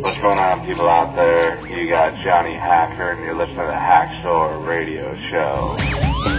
What's going on, people out there? You got Johnny Hacker, and you're listening to the Hacksaw Radio Show.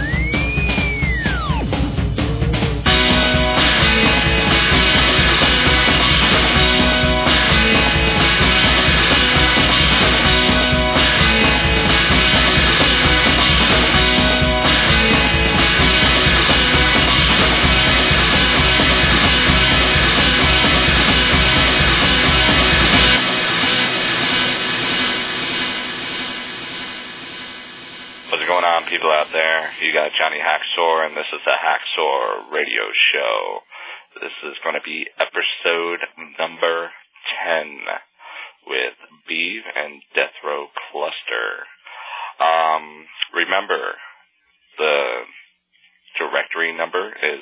People out there, you got Johnny Hacksaw, and this is the Hacksaw Radio Show. This is going to be episode number 10 with Beeve and Death Row Cluster. Remember, the directory number is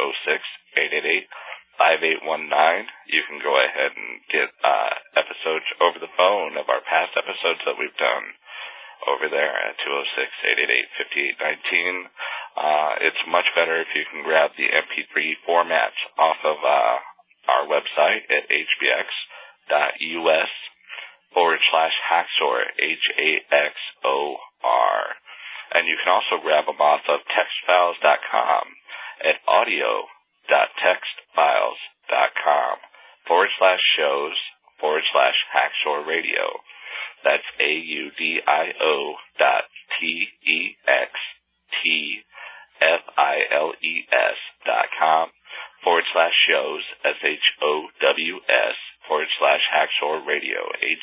206-888-5819. You can go ahead and get episodes over the phone of our past episodes that we've done over there at 206-888-5819. It's much better if you can grab the MP3 formats off of our website at hbx.us/Hacksaw, HAXOR. And you can also grab them off of textfiles.com at audio.textfiles.com/shows/Hacksaw Radio. That's audio.textfiles.com/shows, SHOWS/Hacksaw Radio,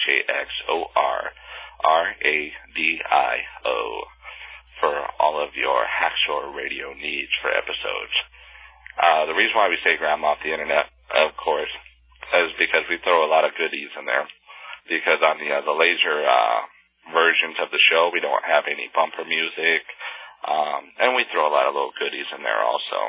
HAXORRADIO, for all of your Hacksaw Radio needs for episodes. The reason why we say grab them off the internet, of course, is because we throw a lot of goodies in there. Because on the laser versions of the show, we don't have any bumper music, and we throw a lot of little goodies in there also.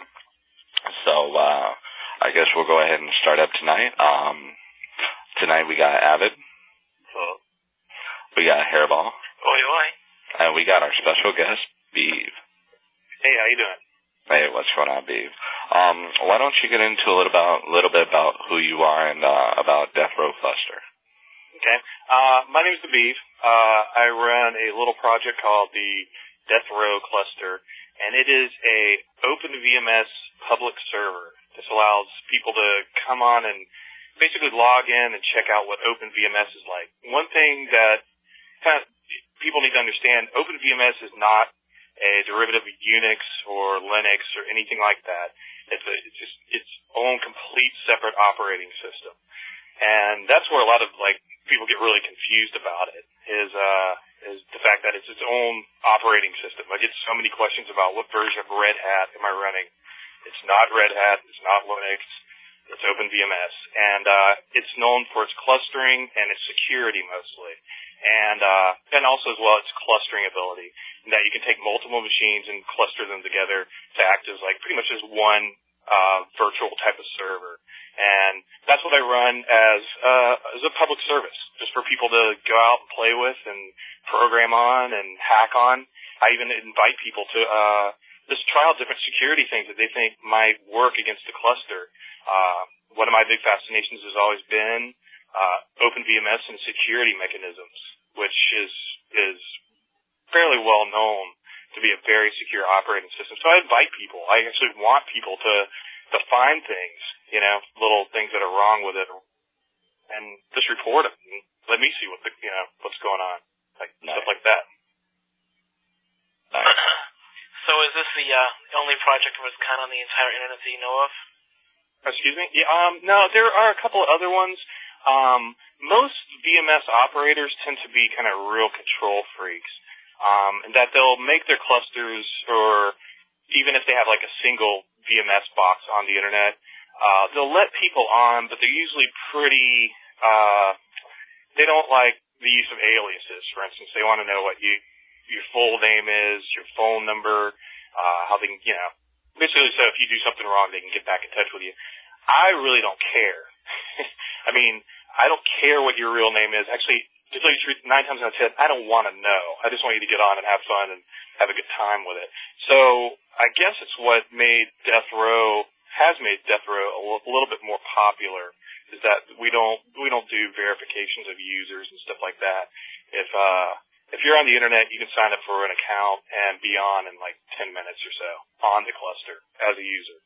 So I guess we'll go ahead and start up tonight. Tonight we got Avid. Hello. We got Hairball. Oi, oi. And we got our special guest, Beeve. Hey, how you doing? Hey, what's going on, Beeve? Why don't you get into a little bit about who you are and about Death Row Cluster? Okay. My name is the Beeve. I run a little project called the Death Row Cluster, and it is a open VMS public server. This allows people to come on and basically log in and check out what Open VMS is like. One thing that kind of people need to understand, Open VMS is not a derivative of Unix or Linux or anything like that. It's just its own complete separate operating system. And that's where a lot of people get really confused about it, is the fact that it's its own operating system. I get so many questions about what version of Red Hat am I running. It's not Red Hat, it's not Linux, it's OpenVMS. And it's known for its clustering and its security mostly. And also as well its clustering ability, in that you can take multiple machines and cluster them together to act as pretty much as one virtual type of server. And that's what I run as a public service, just for people to go out and play with and program on and hack on. I even invite people to just try out different security things that they think might work against the cluster. One of my big fascinations has always been OpenVMS and security mechanisms, which is fairly well known to be a very secure operating system. So I invite people. I actually want people to find things, little things that are wrong with it, and just report them. And let me see what's going on, stuff like that. So is this the only project of its kind on the entire internet that you know of? Excuse me? Yeah, no, there are a couple of other ones. Most VMS operators tend to be kind of real control freaks, and that they'll make their clusters, or even if they have a single VMS box on the internet, they'll let people on, but they're usually pretty, they don't like the use of aliases. For instance, they want to know what your full name is, your phone number, how they can, basically, so if you do something wrong, they can get back in touch with you. I really don't care. I mean, I don't care what your real name is. Actually, to tell you the truth, 9 times out of 10, I don't want to know. I just want you to get on and have fun and have a good time with it. So I guess it's what has made Death Row a little bit more popular is that we don't do verifications of users and stuff like that. If you're on the internet, you can sign up for an account and be on in like 10 minutes or so on the cluster as a user.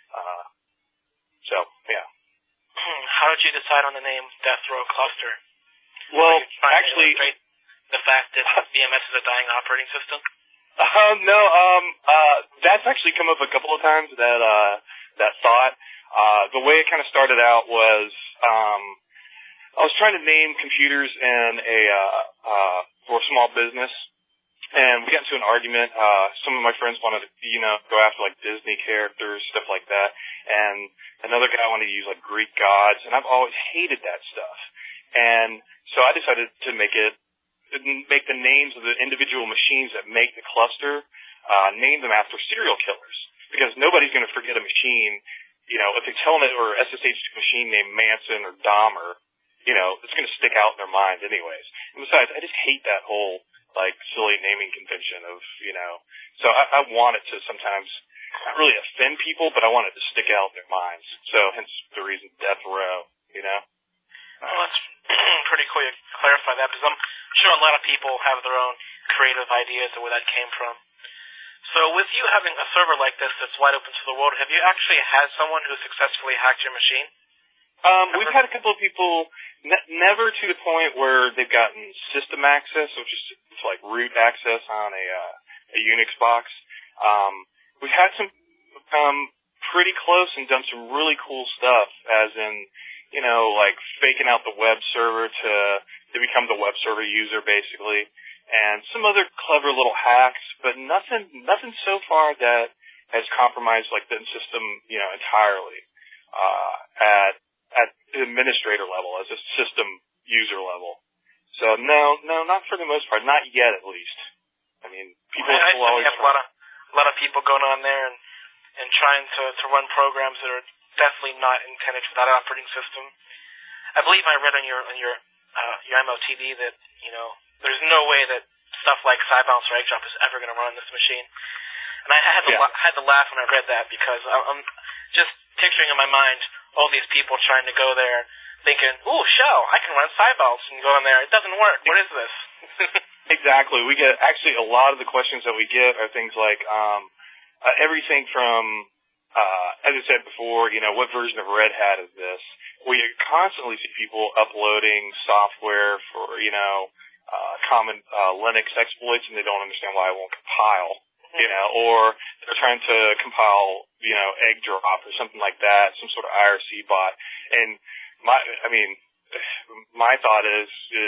So yeah. How did you decide on the name Death Row Cluster? Well, actually, the fact that VMS is a dying operating system. No, that's actually come up a couple of times. That thought. The way it kind of started out was I was trying to name computers in for a small business, and we got into an argument. Some of my friends wanted to, go after like Disney characters, stuff like that, and another guy wanted to use like Greek gods, and I've always hated that stuff. And so I decided to make the names of the individual machines that make the cluster, name them after serial killers, because nobody's going to forget a machine. If they tell it or SSH machine named Manson or Dahmer, it's going to stick out in their mind anyways. And besides, I just hate that whole like silly naming convention of, so I want it to sometimes not really offend people, but I want it to stick out in their minds. So hence the reason Death Row, Well, that's pretty cool you clarify that, because I'm sure a lot of people have their own creative ideas of where that came from. So with you having a server like this that's wide open to the world, have you actually had someone who successfully hacked your machine? We've had a couple of people, never to the point where they've gotten system access, which is like root access on a Unix box. We've had some pretty close and done some really cool stuff, as in, like faking out the web server to become the web server user, basically, and some other clever little hacks, but nothing so far that has compromised like the system, entirely, at the administrator level, as a system user level. So no, not for the most part, not yet at least. I mean, people will always have a lot of people going on there and trying to run programs that are definitely not intended for that operating system. I believe I read on your MOTD that there's no way that stuff like Cybounce or Eggdrop is ever going to run on this machine. And I had to laugh when I read that, because I'm just picturing in my mind all these people trying to go there thinking, ooh, shell, I can run Cybounce, and go in there. It doesn't work. What is this? Exactly. We get, actually, a lot of the questions that we get are things like everything from, as I said before, what version of Red Hat is this? We constantly see people uploading software for, common Linux exploits, and they don't understand why it won't compile, or they're trying to compile, Eggdrop or something like that, some sort of IRC bot. And my thought is,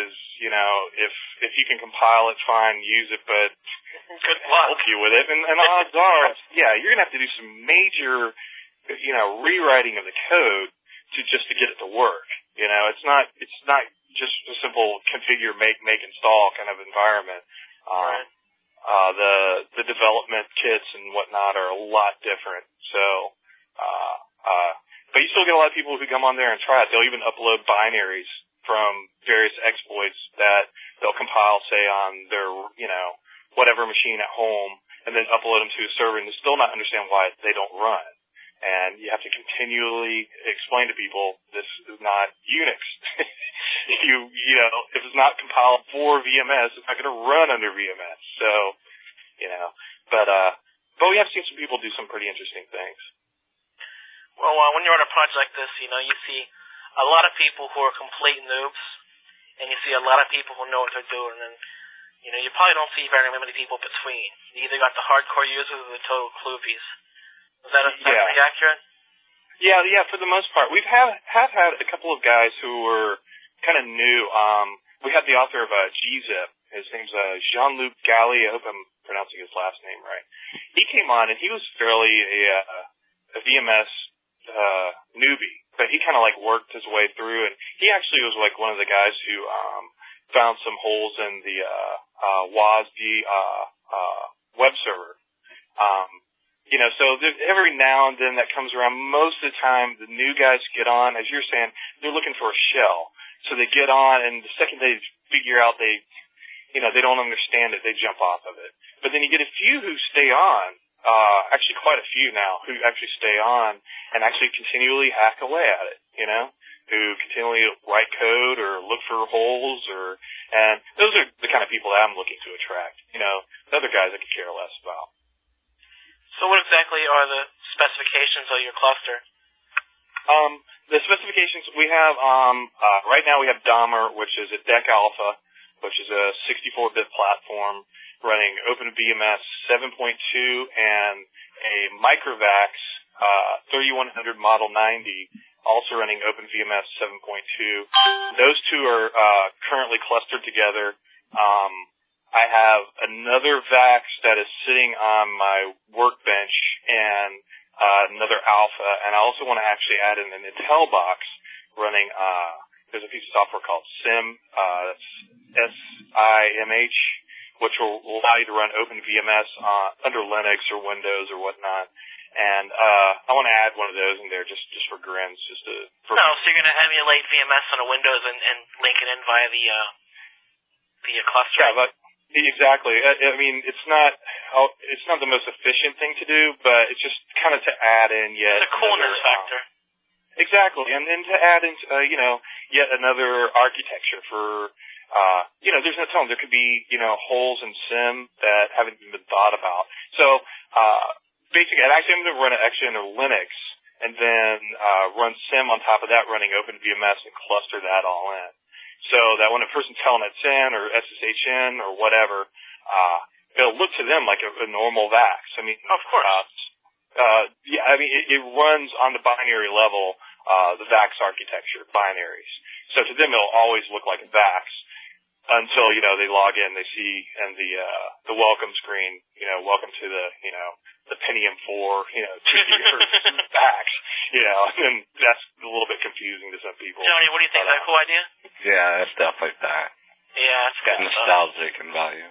if you can compile it, fine, use it, but good luck. Help you with it. And odds are, you're gonna have to do some major, rewriting of the code to get it to work. It's not just a simple configure, make, install kind of environment. Right. The development kits and whatnot are a lot different. So, but you still get a lot of people who come on there and try it. They'll even upload binaries from various exploits that they'll compile, say, on their, whatever machine at home, and then upload them to a server, and they still not understand why they don't run. And you have to continually explain to people this is not Unix. If it's not compiled for VMS, it's not going to run under VMS. So, but we have seen some people do some pretty interesting things. Well, when you're on a project like this, you see a lot of people who are complete noobs, and you see a lot of people who know what they're doing, and you probably don't see very many people between. You either got the hardcore users or the total kloopies. Is that pretty accurate? Yeah, for the most part. We've have had a couple of guys who were kind of new. We had the author of GZip. His name's Jean-Luc Galli. I hope I'm pronouncing his last name right. He came on, and he was fairly a VMS newbie, but he kind of like worked his way through, and he actually was like one of the guys who found some holes in the WASD web server. So every now and then that comes around. Most of the time, the new guys get on, as you're saying, they're looking for a shell. So they get on, and the second they figure out they don't understand it, they jump off of it. But then you get a few who stay on, actually quite a few now who actually stay on and actually continually hack away at it, who continually write code or look for holes and those are the kind of people that I'm looking to attract. The other guys I could care less about. So what exactly are the specifications of your cluster? The specifications we have, right now we have Dahmer, which is a DEC Alpha, which is a 64-bit platform running OpenVMS 7.2 and a Microvax 3100 Model 90, also running OpenVMS 7.2. Those two are currently clustered together. I have another VAX that is sitting on my workbench and another Alpha, and I also want to actually add in an Intel box running, there's a piece of software called SIM, that's SIMH, which will allow you to run OpenVMS under Linux or Windows or whatnot. And I want to add one of those in there just for grins, so you're going to emulate VMS on a Windows and link it in via the cluster? Yeah, but exactly. I mean, it's not the most efficient thing to do, but it's just kind of to add in yet. It's a coolness factor. Exactly, and then to add in, yet another architecture for, there's no telling. There could be, holes in SIM that haven't even been thought about. So, basically, I'm going to run it actually under Linux, and then run SIM on top of that, running OpenVMS and cluster that all in. So that when a person's telnet's in or SSH in or whatever, it'll look to them like a normal VAX. I mean, of course. It runs on the binary level, the VAX architecture, binaries. So to them, it'll always look like a VAX until, they log in, they see in the welcome screen, welcome to the Pentium 4, 2 gigahertz VAX, and that's a little bit confusing to some people. Tony, what do you think? Is that a cool idea? Yeah, it's definitely that. Yeah, it's got nostalgic in value.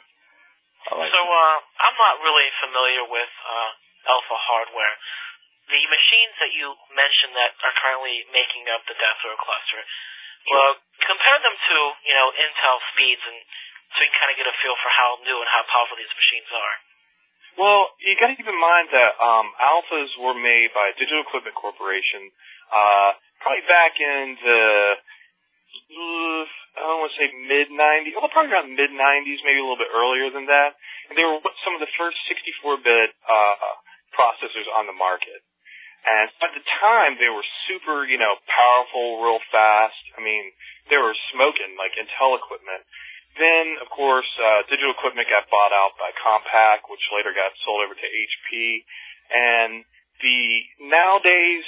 I'm not really familiar with Alpha hardware. The machines that you mentioned that are currently making up the Death Row cluster, well, compare them to, Intel speeds, and so you can kind of get a feel for how new and how powerful these machines are. Well, you got to keep in mind that Alphas were made by Digital Equipment Corporation, probably back in the I don't want to say mid-90s, probably around mid-90s, maybe a little bit earlier than that. And they were some of the first 64-bit processors on the market. And at the time, they were super, powerful, real fast. I mean, they were smoking like Intel equipment. Then, of course, Digital Equipment got bought out by Compaq, which later got sold over to HP. And nowadays,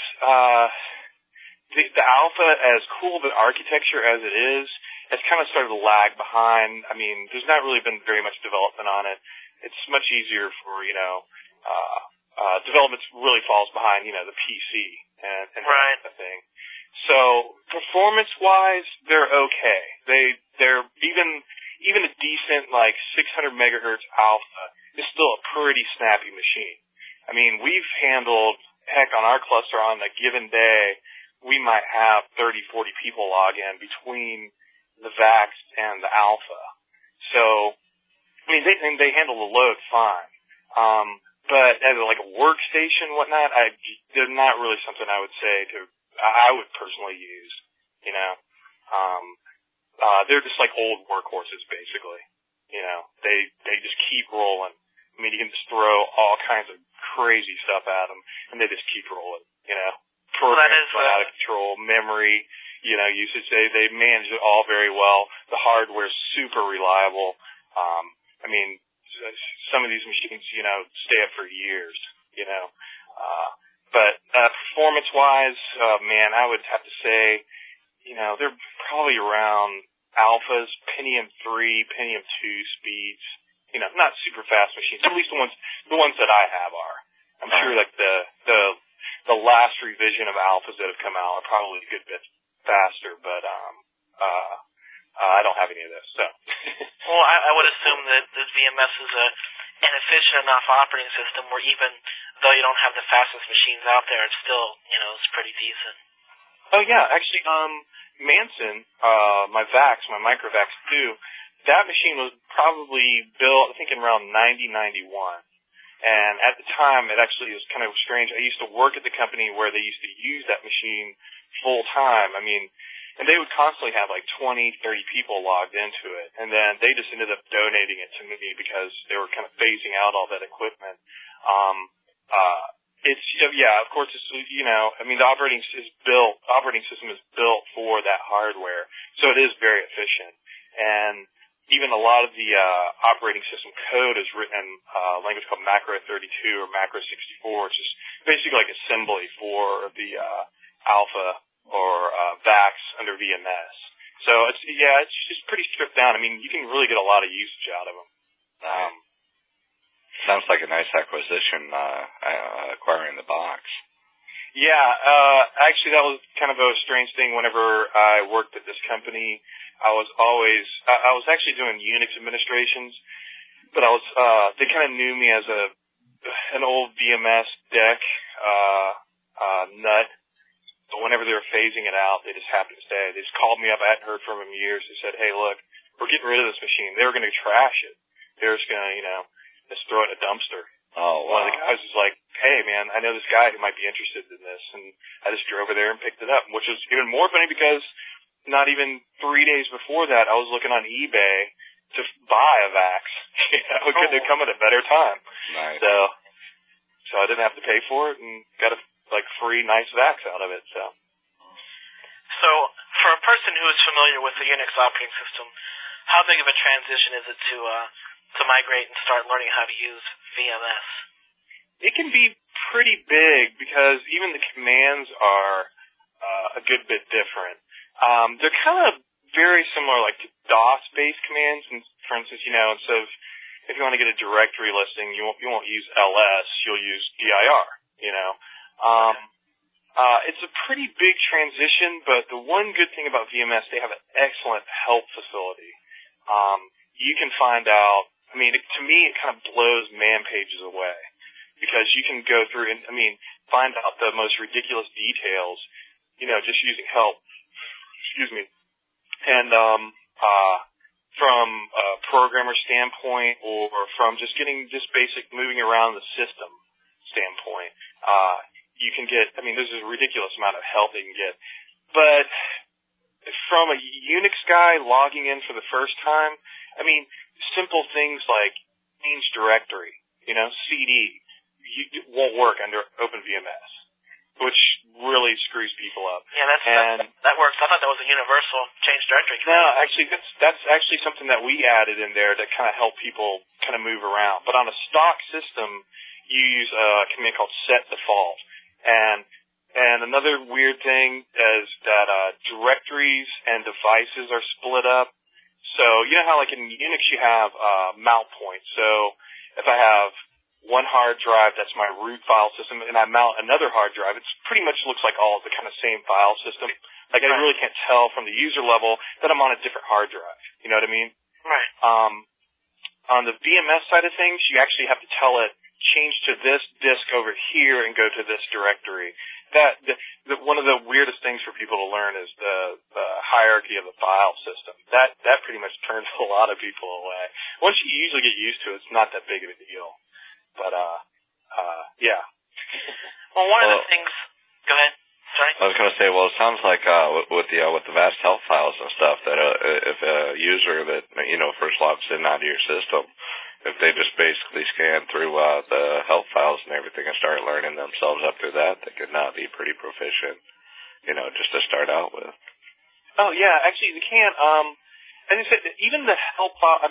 the Alpha, as cool of an architecture as it is, has kind of started to lag behind. I mean, there's not really been very much development on it. It's much easier for, development really falls behind, the PC and right. that thing. So, performance-wise, they're okay. They're even a decent, 600 megahertz Alpha is still a pretty snappy machine. I mean, we've handled, on our cluster on a given day, we might have 30, 40 people log in between the VAX and the Alpha. So, I mean, they handle the load fine. But as a workstation and whatnot, they're not really something I would say I would personally use, they're just like old workhorses, basically. They just keep rolling. I mean, you can just throw all kinds of crazy stuff at them, and they just keep rolling, Programs run out of control, memory, usage, they manage it all very well. The hardware's super reliable. I mean, some of these machines, stay up for years, but performance-wise, man, I would have to say, they're probably around Alphas, Pentium 3, Pentium 2 speeds, not super fast machines. At least the ones that I have are. I'm sure the last revision of Alphas that have come out are probably a good bit faster, but I don't have any of this, so. Well, I would assume that this VMS is an efficient enough operating system where even though you don't have the fastest machines out there, it's still, it's pretty decent. Oh, yeah. Actually, Manson, my VAX, my Microvax 2, that machine was probably built, I think, in around 90, 91. And at the time, it actually was kind of strange. I used to work at the company where they used to use that machine full time. I mean, and they would constantly have like 20, 30 people logged into it. And then they just ended up donating it to me because they were kind of phasing out all that equipment. Of course, it's, I mean, the operating system is built for that hardware. So it is very efficient. And even a lot of the operating system code is written in a language called Macro32 or Macro64, which is basically like assembly for the Alpha or VAX under VMS. So it's just pretty stripped down. I mean, you can really get a lot of usage out of them. Sounds like a nice acquisition, acquiring the box. Yeah, actually that was kind of a strange thing. Whenever I worked at this company, I was actually doing Unix administrations, but they kind of knew me as an old VMS deck, nut. But whenever they were phasing it out, they just happened to say, they just called me up. I hadn't heard from them in years. They said, hey, look, we're getting rid of this machine. They were going to trash it. They were just going to, just throw it in a dumpster. Oh, wow. One of the guys was like, hey, man, I know this guy who might be interested in this. And I just drove over there and picked it up, which was even more funny because not even 3 days before that, I was looking on eBay to buy a VAX. It couldn't have come at a better time. Nice. So I didn't have to pay for it and got a free nice VAX out of it. So for a person who is familiar with the Unix operating system, how big of a transition is it to migrate and start learning how to use VMS? It can be pretty big because even the commands are a good bit different. They're kind of very similar, like to DOS-based commands. And for instance, instead of, if you want to get a directory listing, you won't use ls, you'll use dir. It's a pretty big transition, but the one good thing about VMS, they have an excellent help facility. You can find out. I mean, to me, it kind of blows man pages away because you can go through and, find out the most ridiculous details, just using help. Excuse me. And from a programmer standpoint or from just getting just basic moving around the system standpoint, you can get, there's a ridiculous amount of help they can get. But from a Unix guy logging in for the first time, simple things like change directory, CD, won't work under OpenVMS, which really screws people up. Yeah, that works. I thought that was a universal change directory command. No, actually, that's actually something that we added in there to kind of help people kind of move around. But on a stock system, you use a command called set default. And another weird thing is that directories and devices are split up. So you know how like in Unix you have mount points. So if I have one hard drive, that's my root file system, and I mount another hard drive, it pretty much looks like all the kind of same file system. Like I really can't tell from the user level that I'm on a different hard drive. You know what I mean? Right. On the VMS side of things, you actually have to tell it change to this disk over here and go to this directory. One of the weirdest things for people to learn is the hierarchy of the file system. That pretty much turns a lot of people away. Once you usually get used to it, it's not that big of a deal. But yeah. Well, one of the things. Go ahead. Sorry. I was going to say, well, it sounds like with the vast help files and stuff that if a user that first logs in onto your system, if they just basically scan through the help files and everything and start learning themselves up through that, they could not be pretty proficient, just to start out with. Oh yeah, actually they can. As I said, even the help file.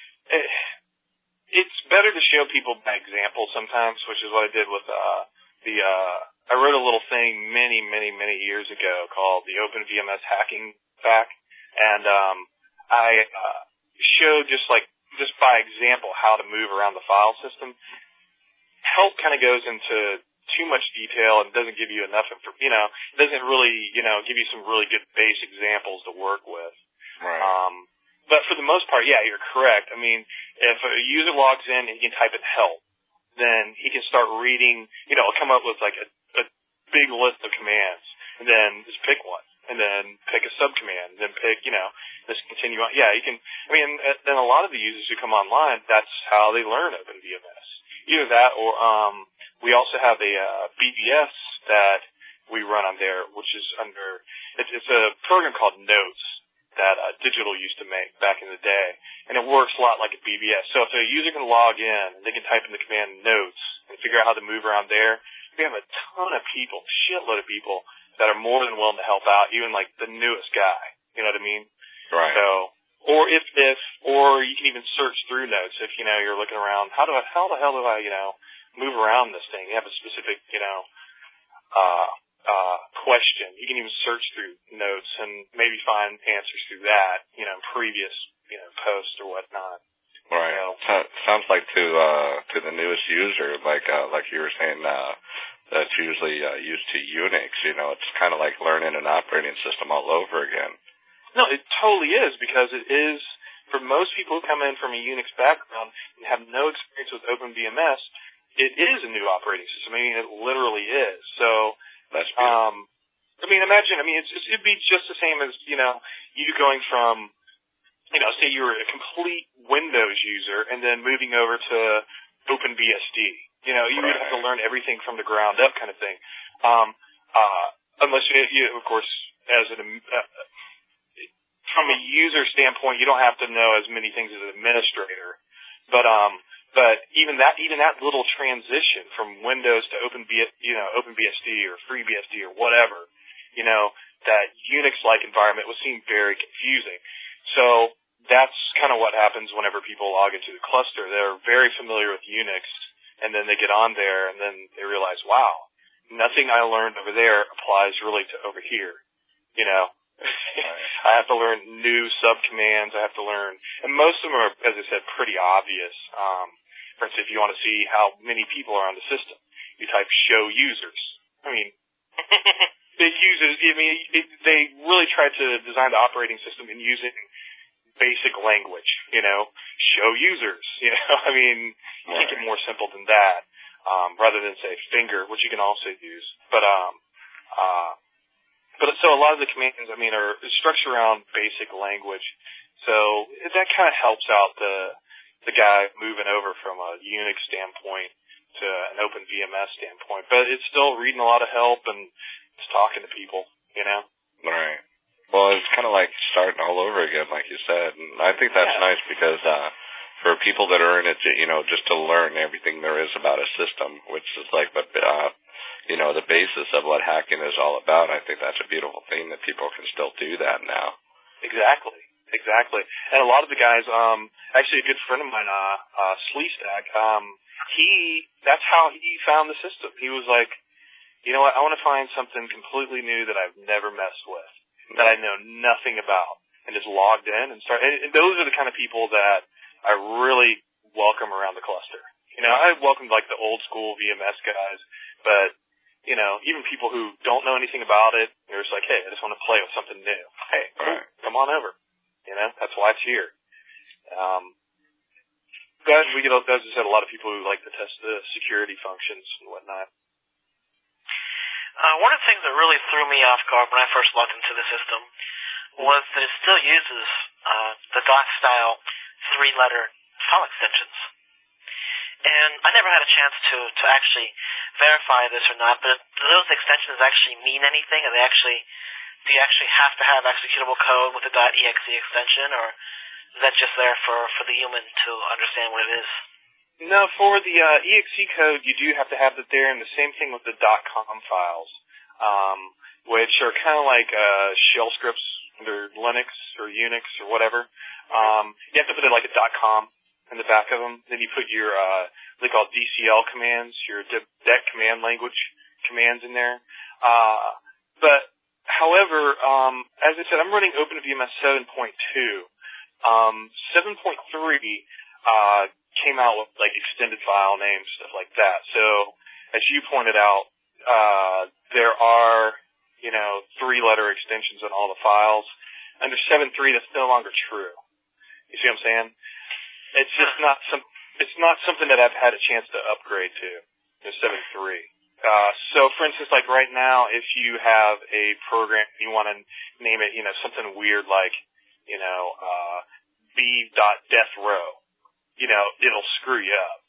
It's better to show people by example sometimes, which is what I did with I wrote a little thing many years ago called the OpenVMS Hacking Pack, and I showed just by example how to move around the file system. Help kind of goes into too much detail and doesn't give you enough it doesn't really give you some really good base examples to work with. Right. But for the most part, yeah, you're correct. If a user logs in and he can type in help, then he can start reading, it'll come up with like a big list of commands, and then just pick one, and then pick a subcommand, and then pick, just continue on. Yeah, you can, and a lot of the users who come online, that's how they learn OpenVMS. either that or we also have a BBS that we run on there, which is under it's a program called Notes that Digital used to make back in the day, and it works a lot like a BBS. So if a user can log in, they can type in the command Notes and figure out how to move around there. We have a ton of people, shitload of people that are more than willing to help out, even like the newest guy. You know what I mean? Right. So, or or you can even search through Notes if you're looking around. How the hell do I move around this thing? You have a specific question. You can even search through Notes and maybe find answers through that, previous, posts or whatnot. Right. Sounds like to the newest user, like you were saying, that's usually used to Unix. It's kind of like learning an operating system all over again. No, it totally is, because it is, for most people who come in from a Unix background and have no experience with OpenVMS, it is a new operating system. I mean, it literally is. So, that's beautiful. It'd be just the same as, you going from, say you were a complete Windows user and then moving over to OpenBSD. You would have to learn everything from the ground up kind of thing. Unless you, of course, from a user standpoint, you don't have to know as many things as an administrator. But even that little transition from Windows to OpenBSD or FreeBSD or whatever, that Unix-like environment would seem very confusing. So that's kind of what happens whenever people log into the cluster. They're very familiar with Unix, and then they get on there, and then they realize, wow, nothing I learned over there applies really to over here. I have to learn new subcommands. I have to learn, and most of them are, as I said, pretty obvious. For instance, if you want to see how many people are on the system, you type show users. They really tried to design the operating system in using basic language, show users, you can't get more simple than that, rather than say finger, which you can also use. But so a lot of the commands, are structured around basic language. So that kind of helps out the guy moving over from a Unix standpoint to an OpenVMS standpoint. But it's still reading a lot of help and it's talking to people, Right. Well, it's kind of like starting all over again, like you said. And I think that's nice because for people that are in it, just to learn everything there is about a system, which is like the basis of what hacking is all about. I think that's a beautiful thing that people can still do that now. Exactly. And a lot of the guys, actually a good friend of mine, Sleestack, that's how he found the system. He was like, you know what, I want to find something completely new that I've never messed with, that I know nothing about, and just logged in and started. And those are the kind of people that I really welcome around the cluster. I welcome like the old school VMS guys, but even people who don't know anything about it, they're just like, hey, I just want to play with something new. Hey, cool, come on over. That's why it's here. But we get, as I said, a lot of people who like to test the security functions and whatnot. One of the things that really threw me off guard when I first logged into the system was that it still uses the .style 3-letter file extensions. And I never had a chance to actually verify this or not, but do those extensions actually mean anything? Do you actually have to have executable code with the .exe extension, or is that just there for the human to understand what it is? No, for the exe code, you do have to have it there, and the same thing with the .com files, which are kind of like shell scripts under Linux or Unix or whatever. You have to put it like a .com in the back of them. Then you put your what they call DCL commands, your DEC command language commands in there. But however, as I said, I'm running OpenVMS 7.2. 7.3 came out with like extended file names, stuff like that. So as you pointed out, there are 3-letter extensions on all the files. Under 7.3, that's no longer true. You see what I'm saying? It's just not something that I've had a chance to upgrade to. 7.3. So for instance, like right now, if you have a program, you want to name it, something weird like, b.deathrow, it'll screw you up.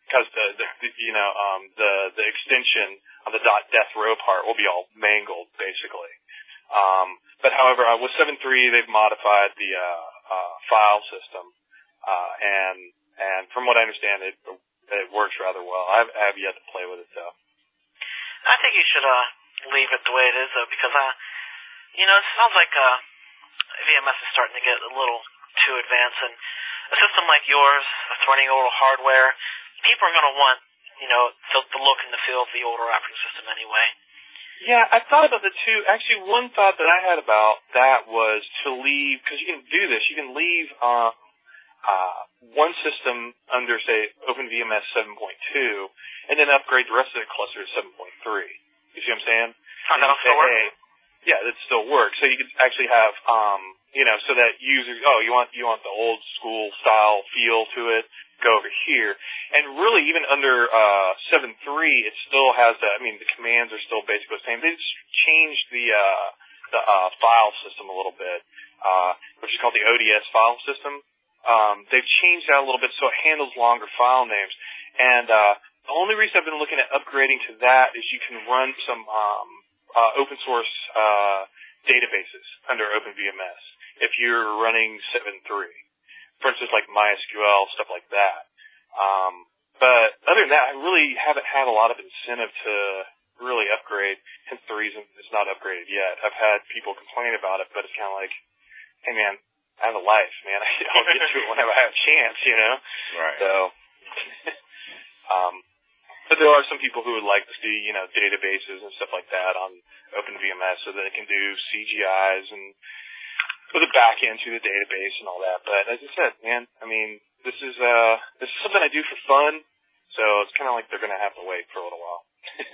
because the extension on the .death row part will be all mangled basically. But however, with 7.3 they've modified the file system, and from what I understand, it works rather well. I have yet to play with it though. I think you should leave it the way it is though, because it sounds like VMS is starting to get a little too advanced, and a system like yours that's running older hardware, people are going to want the look and the feel of the older operating system anyway. Yeah, I thought about that too. Actually, one thought that I had about that was to leave, because you can do this, you can leave one system under, say, OpenVMS 7.2, and then upgrade the rest of the cluster to 7.3. You see what I'm saying? That'll still work? Yeah, that still works. So you could actually have, so that users, you want the old school style feel to it, go over here. And really, even under 7.3, it still has the commands are still basically the same. They just changed the file system a little bit, which is called the ODS file system. They've changed that a little bit so it handles longer file names. And the only reason I've been looking at upgrading to that is you can run some open source databases under OpenVMS if you're running 7.3. For instance, like MySQL, stuff like that. But other than that, I really haven't had a lot of incentive to really upgrade, hence the reason it's not upgraded yet. I've had people complain about it, but it's kind of like, hey man, I have a life, man. I'll get to it whenever I have a chance, Right. So, but there are some people who would like to see, databases and stuff like that on OpenVMS so that it can do CGIs and put a back end to the database and all that. But as I said, man, this is something I do for fun, so it's kind of like they're going to have to wait for a little while.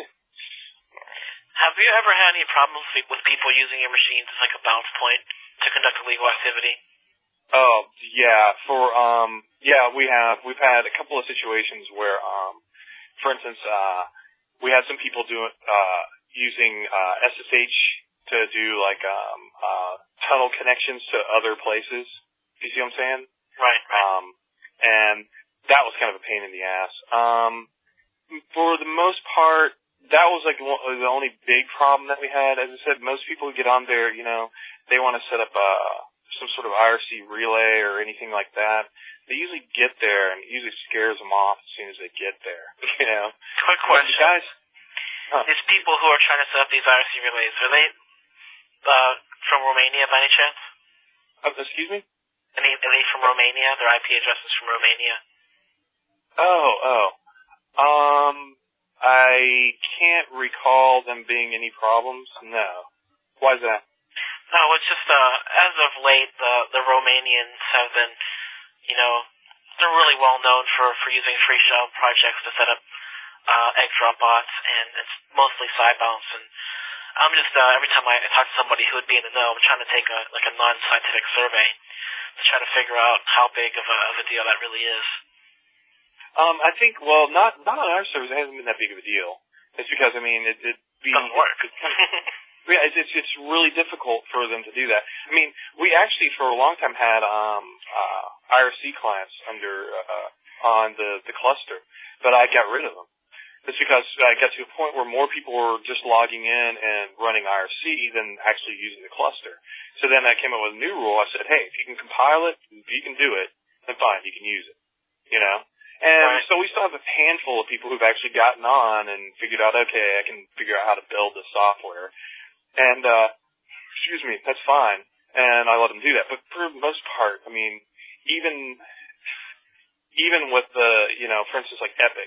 Have you ever had any problems with people using your machines as like a bounce point to conduct illegal activity? Oh, yeah. We have. We've had a couple of situations where, for instance, we had some people using SSH to do like tunnel connections to other places. You see what I'm saying? Right. And that was kind of a pain in the ass. For the most part, that was like the only big problem that we had. As I said, most people who get on there, they want to set up some sort of IRC relay or anything like that. They usually get there, and it usually scares them off as soon as they get there. Quick question. Guys, These people who are trying to set up these IRC relays, are they from Romania by any chance? Excuse me? Are they from Romania? Their IP address is from Romania? I can't recall them being any problems. No. Why is that? No, it's just as of late, the Romanians have been, they're really well known for using free shell projects to set up egg drop bots, and it's mostly side bounce. And I'm just every time I talk to somebody who would be in the know, I'm trying to take a non-scientific survey to try to figure out how big of a deal that really is. I think, well, not on our servers. It hasn't been that big of a deal. It's because, doesn't work. Yeah, it's really difficult for them to do that. We actually for a long time had IRC clients on the cluster, but I got rid of them. It's because I got to a point where more people were just logging in and running IRC than actually using the cluster. So then I came up with a new rule. I said, hey, if you can compile it, if you can do it, then fine, you can use it. And right. So we still have a handful of people who've actually gotten on and figured out, okay, I can figure out how to build the software. And, that's fine. And I let them do that. But for the most part, even with the, for instance, like Epic,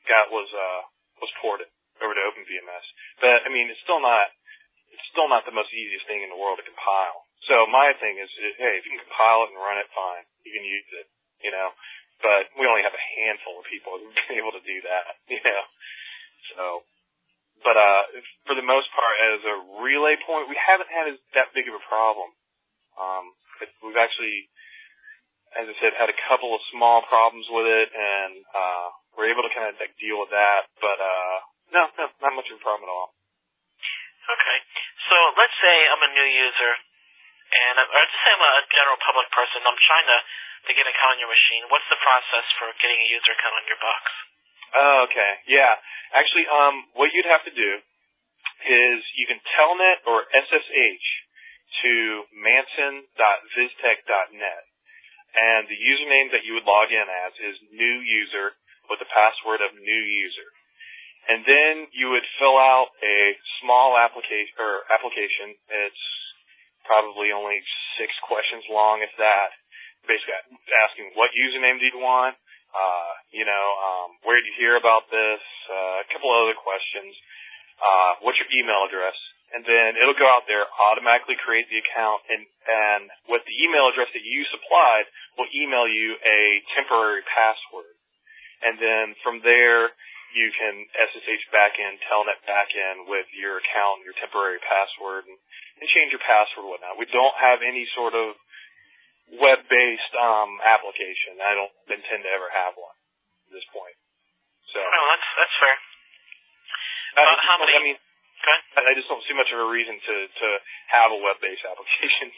was ported over to OpenVMS. But, it's still not the most easiest thing in the world to compile. So my thing is, hey, if you can compile it and run it, fine. You can use it, But we only have a handful of people who've been able to do that, So, but for the most part, as a relay point, we haven't had that big of a problem. We've actually, as I said, had a couple of small problems with it, and we're able to kind of deal with that. But no, not much of a problem at all. Okay, so let's say I'm a new user, or let's say I'm a general public person. I'm trying to get an account on your machine. What's the process for getting a user account on your box? Oh, okay. Yeah. Actually, what you'd have to do is you can telnet or SSH to manson.viztech.net, and the username that you would log in as is new user with the password of new user. And then you would fill out a small application. It's probably only 6 questions long, if that. Basically asking what username do you want, where did you hear about this, a couple of other questions, what's your email address, and then it'll go out there, automatically create the account, and with the email address that you supplied, will email you a temporary password. And then from there, you can SSH back in, Telnet back in with your account, your temporary password, and change your password and whatnot. We don't have any sort of web-based application. I don't intend to ever have one at this point. So. Oh, that's fair. How many? I mean, I just don't see much of a reason to have a web-based application.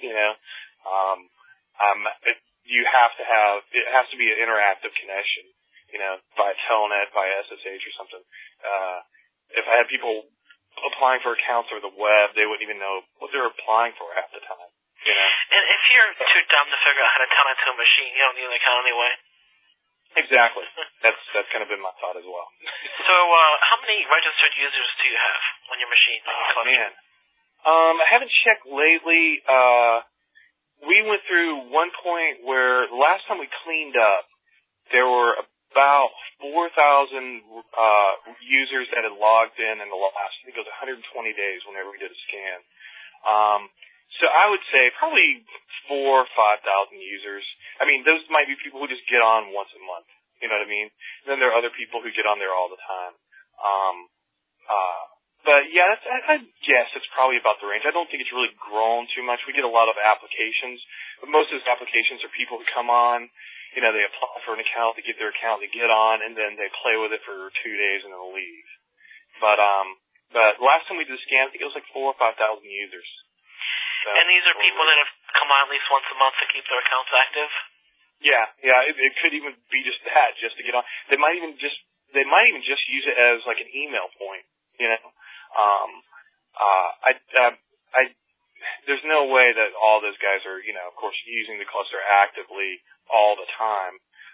You have to have, it has to be an interactive connection. Via Telnet, via SSH or something. If I had people applying for accounts over the web, they wouldn't even know what they were applying for half the time. And if you're too dumb to figure out how to telnet to a machine, you don't need an account anyway. Exactly. That's kind of been my thought as well. So, how many registered users do you have on your machine? Oh, man. I haven't checked lately. We went through one point where the last time we cleaned up, there were about 4,000 users that had logged in the last, I think it was 120 days whenever we did a scan. So I would say probably 4,000 or 5,000 users. I mean, those might be people who just get on once a month. You know what I mean? And then there are other people who get on there all the time. But yeah, I guess it's probably about the range. I don't think it's really grown too much. We get a lot of applications, but most of those applications are people who come on. They apply for an account, they get their account, they get on, and then they play with it for 2 days and then leave. But last time we did a scan, I think it was like 4,000 or 5,000 users. So, and these are people that have come on at least once a month to keep their accounts active? Yeah. It could even be just that, just to get on. They might even just use it as like an email point. There's no way that all those guys are, of course, using the cluster actively all the time.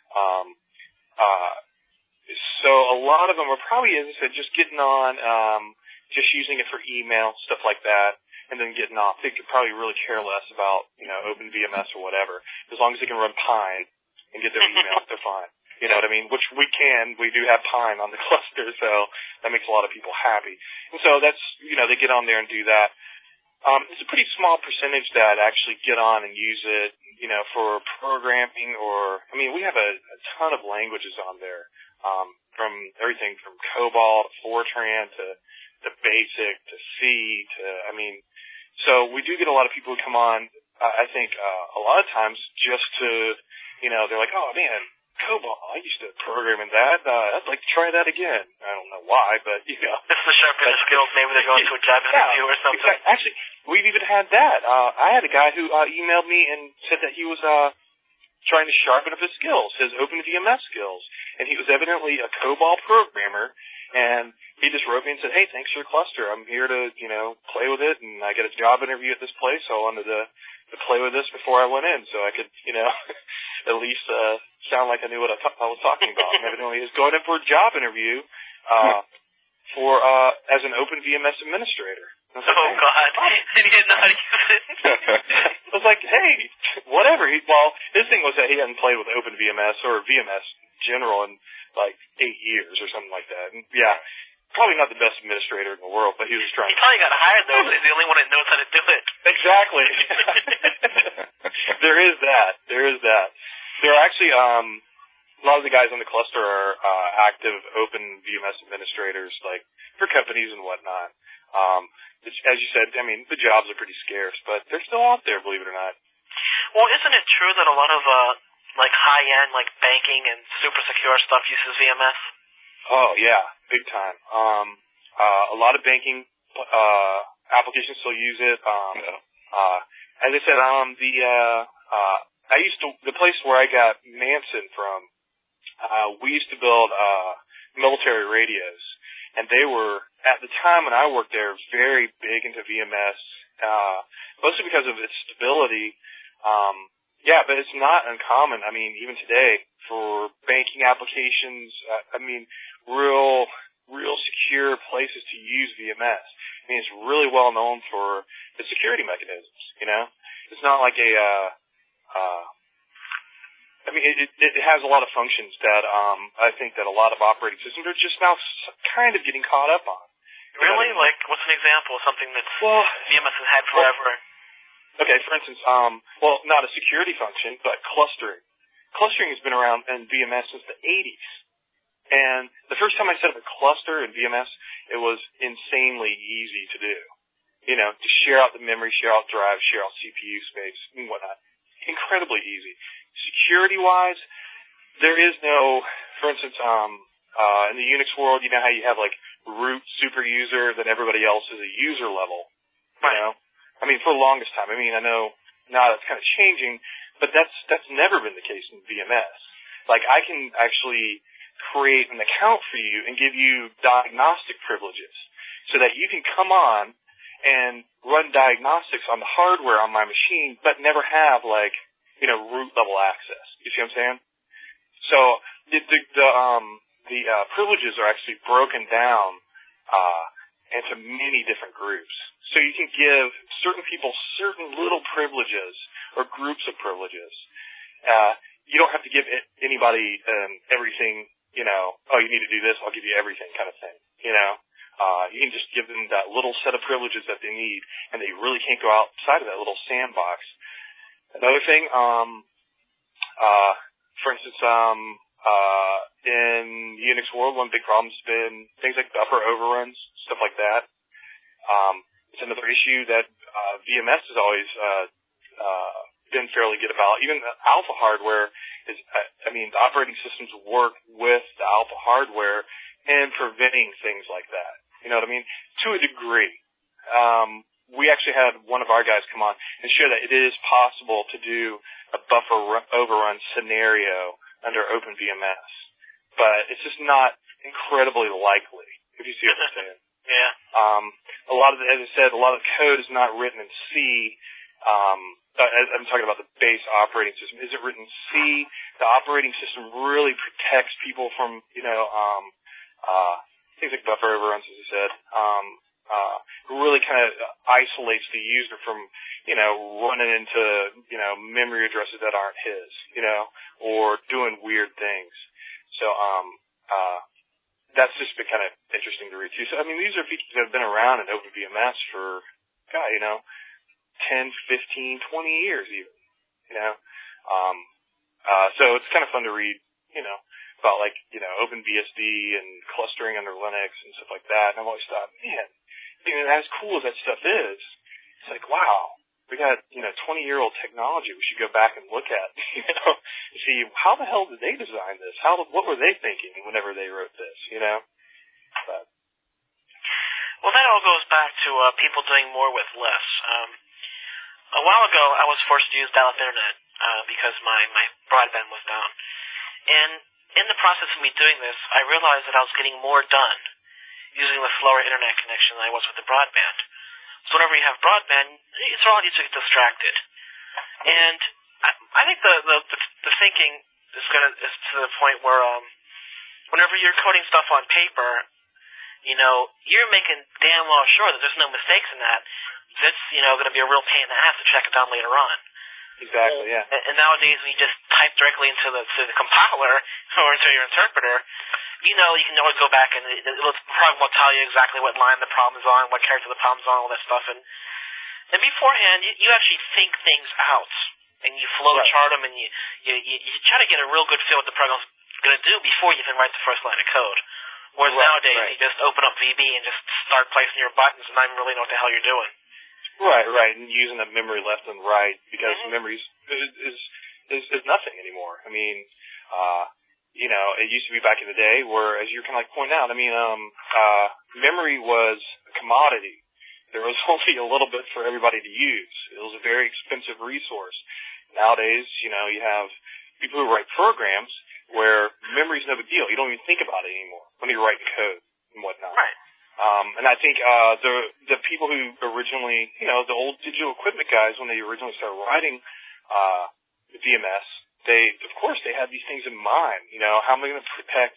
So a lot of them are probably, as I said, just getting on, just using it for email, stuff like that, and then getting off. They could probably really care less about, OpenVMS or whatever. As long as they can run Pine and get their email, they're fine. You know what I mean? Which we can. We do have Pine on the cluster, so that makes a lot of people happy. And so that's, they get on there and do that. It's a pretty small percentage that actually get on and use it, for programming we have a ton of languages on there, from everything from COBOL to Fortran to BASIC to C so we do get a lot of people who come on, I think, a lot of times just to, they're like, oh man, COBOL, I used to program in that. I'd like to try that again. I don't know why, but, It's the sharpen the skills. Maybe they're going to a job interview or something. Exactly. Actually, we've even had that. I had a guy who emailed me and said that he was trying to sharpen up his skills, his OpenVMS skills. And he was evidently a COBOL programmer, and he just wrote me and said, hey, thanks for the cluster. I'm here to, play with it, and I got a job interview at this place, so I wanted to play with this before I went in so I could, at least sound like I knew what I was talking about. And evidently he was going in for a job interview as an OpenVMS administrator. God. And he didn't know how to use it. I was like, hey, whatever. His thing was that he hadn't played with OpenVMS or VMS general in like 8 years or something like that. And yeah, probably not the best administrator in the world, but he was trying. He probably got hired though. He's the only one that knows how to do it. Exactly. There is that. There are actually a lot of the guys on the cluster are active OpenVMS administrators, like for companies and whatnot. As you said, the jobs are pretty scarce, but they're still out there, believe it or not. Well, isn't it true that a lot of high-end banking and super secure stuff uses VMS? Oh yeah, big time. A lot of banking applications still use it. As I said, the place where I got Manson from, we used to build military radios. And they were, at the time when I worked there, very big into VMS, mostly because of its stability. But it's not uncommon. I mean, even today, for banking applications, real secure places to use VMS. I mean, it's really well known for the security mechanisms, you know? It's not like it has a lot of functions that I think that a lot of operating systems are just now kind of getting caught up on. Really? Like, what's an example of something that VMS has had forever? Okay, for instance, not a security function, but clustering. Clustering has been around in VMS since the 80s. And the first time I set up a cluster in VMS, it was insanely easy to do. You know, to share out the memory, share out drive, share out CPU space, and whatnot. Incredibly easy. Security-wise, there is no, for instance, in the Unix world, you know how you have, like, root super user, then everybody else is a user level, you know? I mean, for the longest time. I mean, I know now that's kind of changing, but that's never been the case in VMS. Like, I can actually create an account for you and give you diagnostic privileges so that you can come on and run diagnostics on the hardware on my machine, but never have, like, you know, root level access. You see what I'm saying? So the privileges are actually broken down into many different groups. So you can give certain people certain little privileges or groups of privileges. You don't have to give anybody everything, you know, oh, you need to do this, I'll give you everything kind of thing, you know. You can just give them that little set of privileges that they need, and they really can't go outside of that little sandbox. Another thing, for instance, in the Unix world, one big problem's been things like buffer overruns, stuff like that. It's another issue that VMS has always been fairly good about. Even the alpha hardware is, the operating systems work with the alpha hardware in preventing things like that. You know what I mean? To a degree. We actually had one of our guys come on and show that it is possible to do a buffer overrun scenario under OpenVMS. But it's just not incredibly likely, if you see what I'm saying. Yeah. As I said, a lot of the code is not written in C. I'm talking about the base operating system. Is it written in C? The operating system really protects people from, things like buffer overruns, as I said. Really kind of isolates the user from, running into, memory addresses that aren't his, or doing weird things. So, that's just been kind of interesting to read too. So, these are features that have been around in OpenVMS for, 10, 15, 20 years even, so it's kind of fun to read, about OpenBSD and clustering under Linux and stuff like that. And I've always thought, man, as cool as that stuff is, it's like, wow, we got, 20-year-old technology we should go back and look at, see how the hell did they design this? What were they thinking whenever they wrote this, But. Well, that all goes back to people doing more with less. A while ago, I was forced to use dial-up internet because my broadband was down. And in the process of me doing this, I realized that I was getting more done using the slower internet connection than I was with the broadband. So whenever you have broadband, it's all easy to get distracted. And I think the thinking is to the point where whenever you're coding stuff on paper, you're making damn well sure that there's no mistakes in that. That's, going to be a real pain in the ass to check it down later on. Exactly, yeah. And nowadays, when you just type directly into the compiler or into your interpreter, you can always go back and it'll probably tell you exactly what line the problem's on, what character the problem's on, all that stuff. And beforehand, you actually think things out, and you flow chart them, and you try to get a real good feel what the program's going to do before you even write the first line of code. Whereas nowadays, you just open up VB and just start placing your buttons and not even really know what the hell you're doing. Right, and using the memory left and right, because memory is nothing anymore. It used to be back in the day where, as you're kind of pointing out, memory was a commodity. There was only a little bit for everybody to use. It was a very expensive resource. Nowadays, you have people who write programs where memory's no big deal. You don't even think about it anymore when you're writing code and whatnot. Right. And I think the people who originally, the old digital equipment guys, when they originally started writing VMS, of course they had these things in mind. How am I going to protect,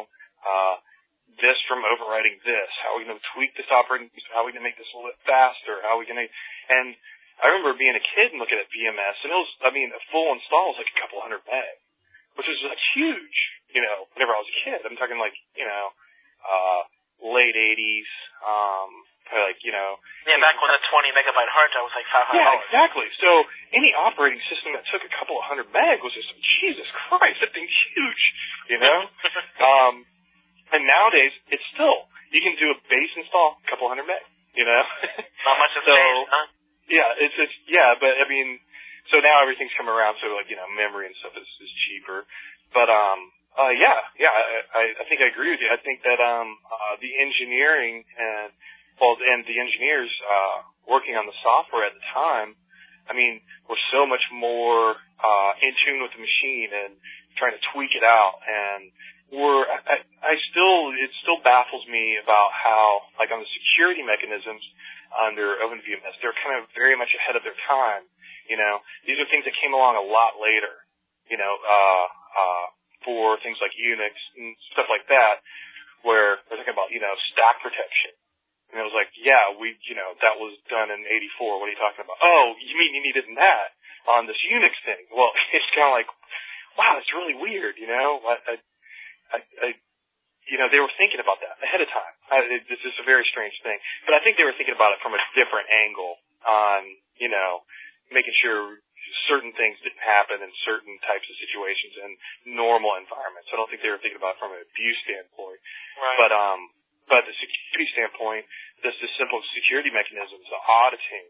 this from overwriting this? How are we going to tweak this operating system? How are we going to make this a little bit faster? How are we going to? And I remember being a kid and looking at VMS, and it was, a full install was like a couple hundred meg, which was like huge. Whenever I was a kid, I'm talking like, late 80s, probably like, Yeah, back when the 20 megabyte hard drive was like $500. Yeah, exactly. So any operating system that took a couple of hundred meg was just, Jesus Christ, that thing's huge, And nowadays, it's still, you can do a base install, a couple hundred meg, Not much of space, huh? Yeah, but so now everything's come around, so like, memory and stuff is cheaper. But, I think I agree with you. I think that, the engineering and the engineers, working on the software at the time, were so much more, in tune with the machine and trying to tweak it out. And it still baffles me about how, like on the security mechanisms under OpenVMS, they're kind of very much ahead of their time. These are things that came along a lot later, for things like Unix and stuff like that, where they're talking about, stack protection. And it was like, that was done in 84. What are you talking about? Oh, you mean you needed that on this Unix thing? Well, it's kind of like, wow, it's really weird, they were thinking about that ahead of time. It's just a very strange thing. But I think they were thinking about it from a different angle on, making sure certain things didn't happen in certain types of situations in normal environments. I don't think they were thinking about it from an abuse standpoint. Right. But the security standpoint, just the simple security mechanisms, the auditing,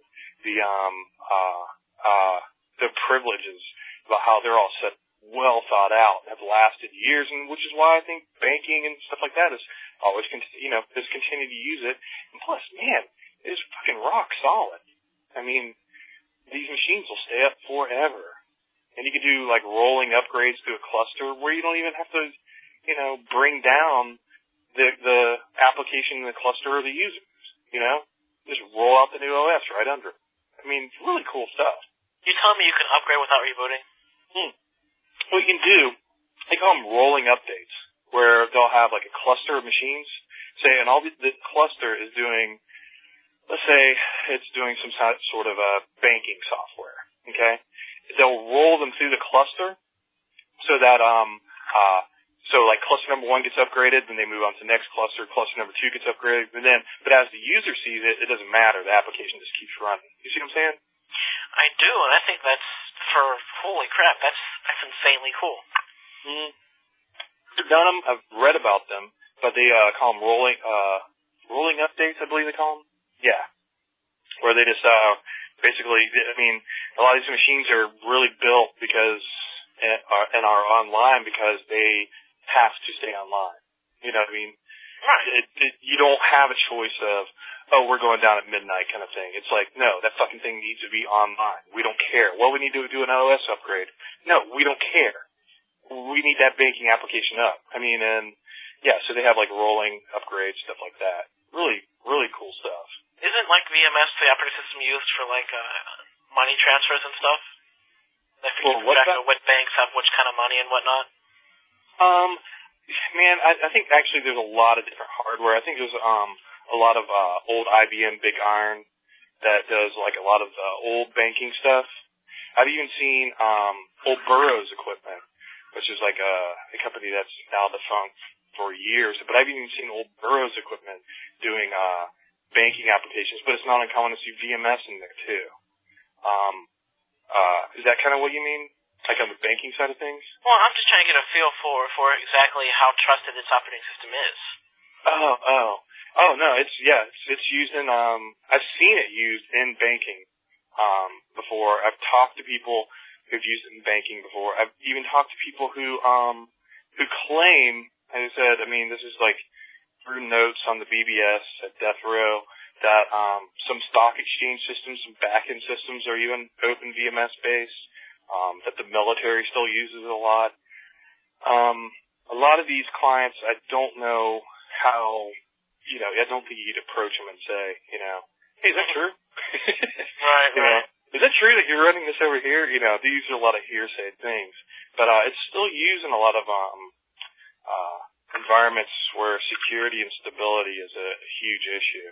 the privileges, about how they're all set, well thought out, have lasted years, and which is why I think banking and stuff like that is always, has continued to use it. And plus, man, it is fucking rock solid. These machines will stay up forever. And you can do like rolling upgrades to a cluster where you don't even have to, bring down the application in the cluster or the users, just roll out the new OS right under it. It's really cool stuff. You telling me you can upgrade without rebooting? What you can do, they call them rolling updates, where they'll have like a cluster of machines, and all the cluster is doing, let's say it's doing some sort of a banking software, okay? They'll roll them through the cluster so that, like cluster number 1 gets upgraded, then they move on to the next cluster number 2 gets upgraded, but as the user sees it, it doesn't matter. The application just keeps running. You see what I'm saying? I do, and I think that's, holy crap, that's insanely cool. I've done them, I've read about them, but they call them rolling updates, I believe they call them. Yeah. Where they just, basically, a lot of these machines are really built because, and are online because they have to stay online. You know what I mean? Right. You don't have a choice of, we're going down at midnight kind of thing. It's like, no, that fucking thing needs to be online. We don't care. Well, we need to do an OS upgrade. No, we don't care. We need that banking application up. So they have like rolling upgrades, stuff like that. Really, really cool stuff. Isn't like VMS the operating system used for like money transfers and stuff? Like for keeping track of what banks have which kind of money and whatnot? I think actually there's a lot of different hardware. I think there's a lot of old IBM Big Iron that does like a lot of old banking stuff. I've even seen old Burroughs equipment, which is like a company that's now defunct for years. But I've even seen old Burroughs equipment doing banking applications, but it's not uncommon to see VMS in there too. Is that kind of what you mean? Like on the banking side of things? Well, I'm just trying to get a feel for exactly how trusted this operating system is. Oh no, it's used in I've seen it used in banking before. I've talked to people who've used it in banking before. I've even talked to people who claim, as I said, this is like through notes on the BBS at Death Row, that some stock exchange systems, some back-end systems are even open VMS based, that the military still uses a lot. A lot of these clients, I don't know how, I don't think you'd approach them and say, hey, is that true? Right, right. Is it true that you're running this over here? These are a lot of hearsay things. But it's still used in a lot of environments where security and stability is a huge issue,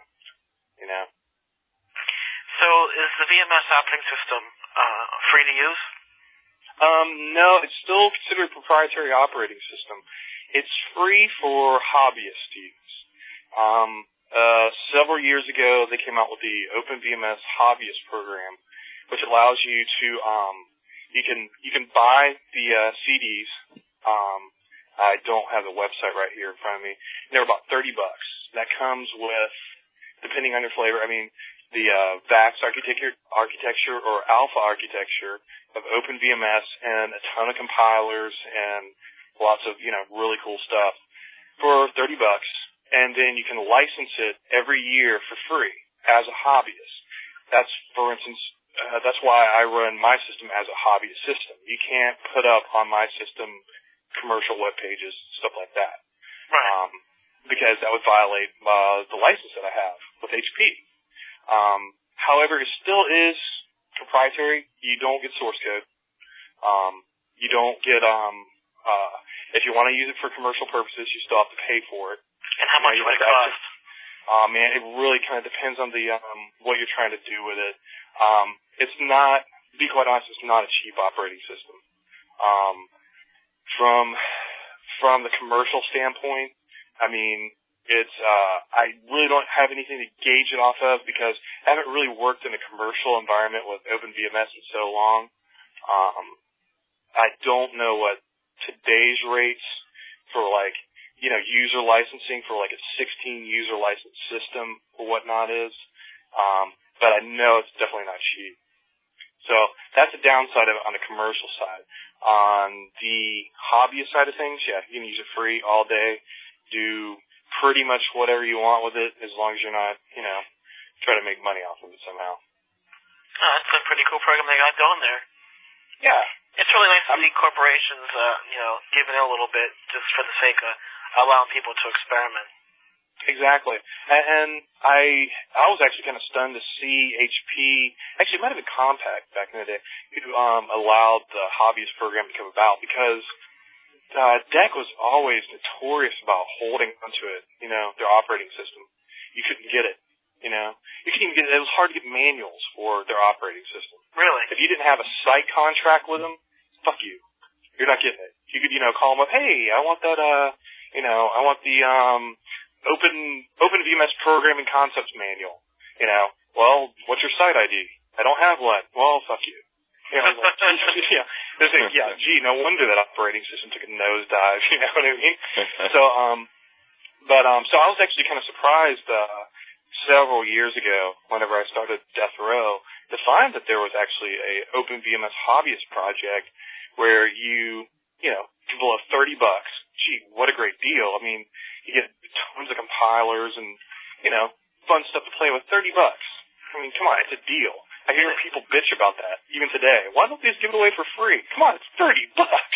So is the VMS operating system free to use? No, it's still considered a proprietary operating system. It's free for hobbyists to use. Several years ago, they came out with the OpenVMS Hobbyist program, which allows you to you can buy the CDs. I don't have the website right here in front of me. They're about $30. That comes with, depending on your flavor, the VAX architecture or Alpha architecture of OpenVMS and a ton of compilers and lots of really cool stuff for $30. And then you can license it every year for free as a hobbyist. That's, for instance, that's why I run my system as a hobbyist system. You can't put up on my system commercial web pages, stuff like that. Right. Because that would violate the license that I have with HP. However, it still is proprietary. You don't get source code. You don't get, if you want to use it for commercial purposes, you still have to pay for it. And how much would it cost? Man, it really kind of depends on the what you're trying to do with it. It's not, to be quite honest, it's not a cheap operating system. From the commercial standpoint, it's I really don't have anything to gauge it off of because I haven't really worked in a commercial environment with OpenVMS in so long. I don't know what today's rates for user licensing for a 16 user license system or whatnot is. But I know it's definitely not cheap. So that's a downside of it on the commercial side. On the hobbyist side of things, yeah, you can use it free all day, do pretty much whatever you want with it as long as you're not, trying to make money off of it somehow. Oh, that's a pretty cool program they got going there. Yeah. It's really nice to see corporations, giving in a little bit just for the sake of allowing people to experiment. Exactly. And I was actually kind of stunned to see HP, actually it might have been Compaq back in the day, who allowed the hobbyist program to come about because DEC was always notorious about holding onto it, their operating system. You couldn't get it, You couldn't even get it. It was hard to get manuals for their operating system. Really? If you didn't have a site contract with them, fuck you. You're not getting it. You could, call them up, hey, I want that, I want the OpenVMS Programming Concepts Manual. Well, what's your site ID? I don't have one. Well, fuck you. Gee, no wonder that operating system took a nosedive. You know what I mean? So I was actually kind of surprised several years ago, whenever I started Death Row, to find that there was actually a OpenVMS hobbyist project where you can blow $30. Gee, what a great deal! You get tons of compilers and fun stuff to play with. $30. Come on, it's a deal. I hear people bitch about that even today. Why don't they just give it away for free? Come on, it's $30.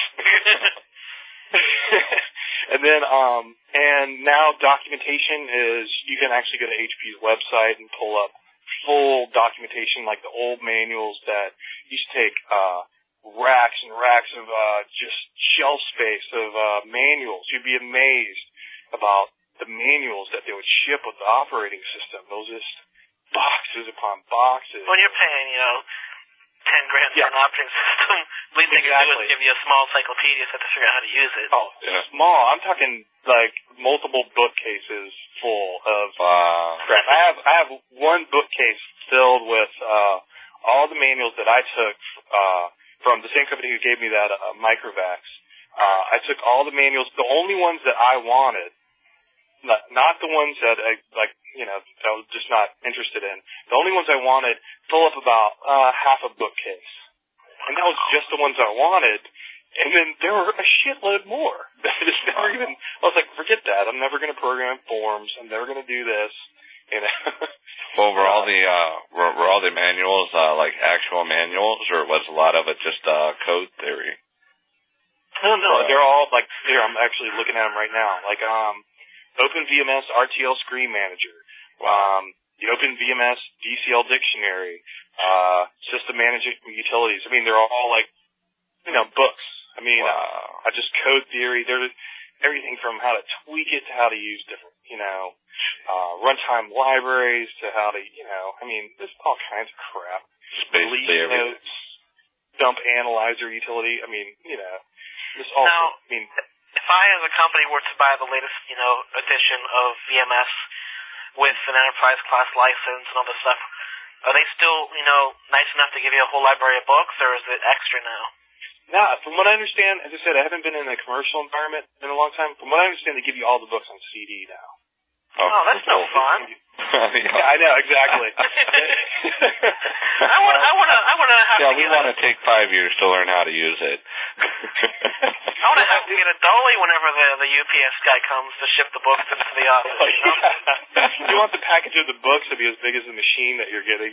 And then, and now documentation is, you can actually go to HP's website and pull up full documentation like the old manuals that used to take, racks and racks of, just shelf space of, manuals. You'd be amazed about the manuals that they would ship with the operating system. Those just boxes upon boxes. When you're paying, $10,000 for an operating system, the least they can do is give you a small encyclopedia so you have to figure out how to use it. Oh, yeah. Small. I'm talking like multiple bookcases full of crap. I have one bookcase filled with all the manuals that I took from the same company who gave me that Microvax. I took all the manuals, the only ones that I wanted, not the ones that I was just not interested in. The only ones I wanted fill up about half a bookcase. And that was just the ones I wanted. And then there were a shitload more. I was like, forget that. I'm never going to program forms. I'm never going to do this. Well, were all the manuals like actual manuals, or was a lot of it just code theory? No, they're all like here. I'm actually looking at them right now. Like OpenVMS RTL Screen Manager, the OpenVMS DCL Dictionary, System Management Utilities. I mean, they're all like books. I mean, just code theory. There's everything from how to tweak it to how to use different runtime libraries to how to I mean, there's all kinds of crap. Release notes, dump analyzer utility. I mean, this all. Now, if I, as a company, were to buy the latest, edition of VMS with an enterprise class license and all this stuff, are they still, nice enough to give you a whole library of books, or is it extra now? No, from what I understand, as I said, I haven't been in a commercial environment in a long time. From what I understand, they give you all the books on CD now. Oh, that's no fun. Yeah, I know, exactly. I want to have we want to take 5 years to learn how to use it. I want to have to get a dolly whenever the UPS guy comes to ship the books into the office. You want the package of the books to be as big as the machine that you're getting,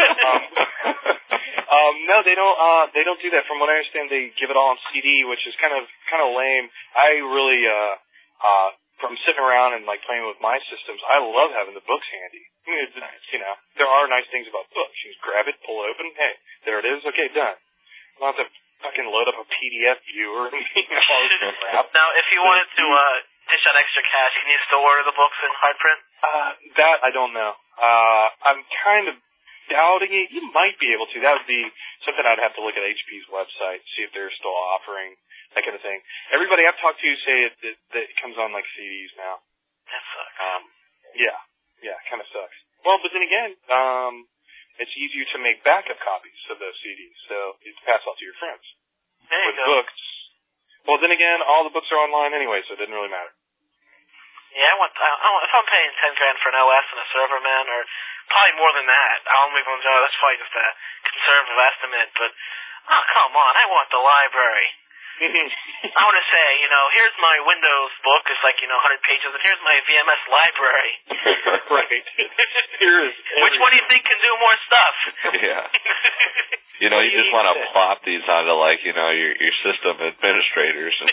No, they don't do that. From what I understand, they give it all on CD, which is kind of lame. I really from sitting around and like playing with my systems, I love having the books handy. I mean, it's nice. There are nice things about books. You just grab it, pull it open, hey, there it is. Okay, done. You don't have to fucking load up a PDF viewer. All this crap. Now, if you wanted to dish out extra cash, can you still order the books in hard print? That I don't know. I'm kind of doubting it. You might be able to. That would be something I'd have to look at HP's website, see if they're still offering that kind of thing. Everybody I've talked to say that it comes on like CDs now. That sucks. Yeah, kind of sucks. Well, but then again, it's easier to make backup copies of those CDs, so you pass off to your friends. There you With go. books, well, then again, all the books are online anyway, so it doesn't really matter. Yeah, if I'm paying $10,000 for an OS and a server, man, or probably more than that, I don't even know. That's probably just a conservative estimate, but come on, I want the library. I want to say, here's my Windows book. It's like, 100 pages, and here's my VMS library. Right. Which one do you think can do more stuff? Yeah. You just want to plop these onto, like, your system administrators. And,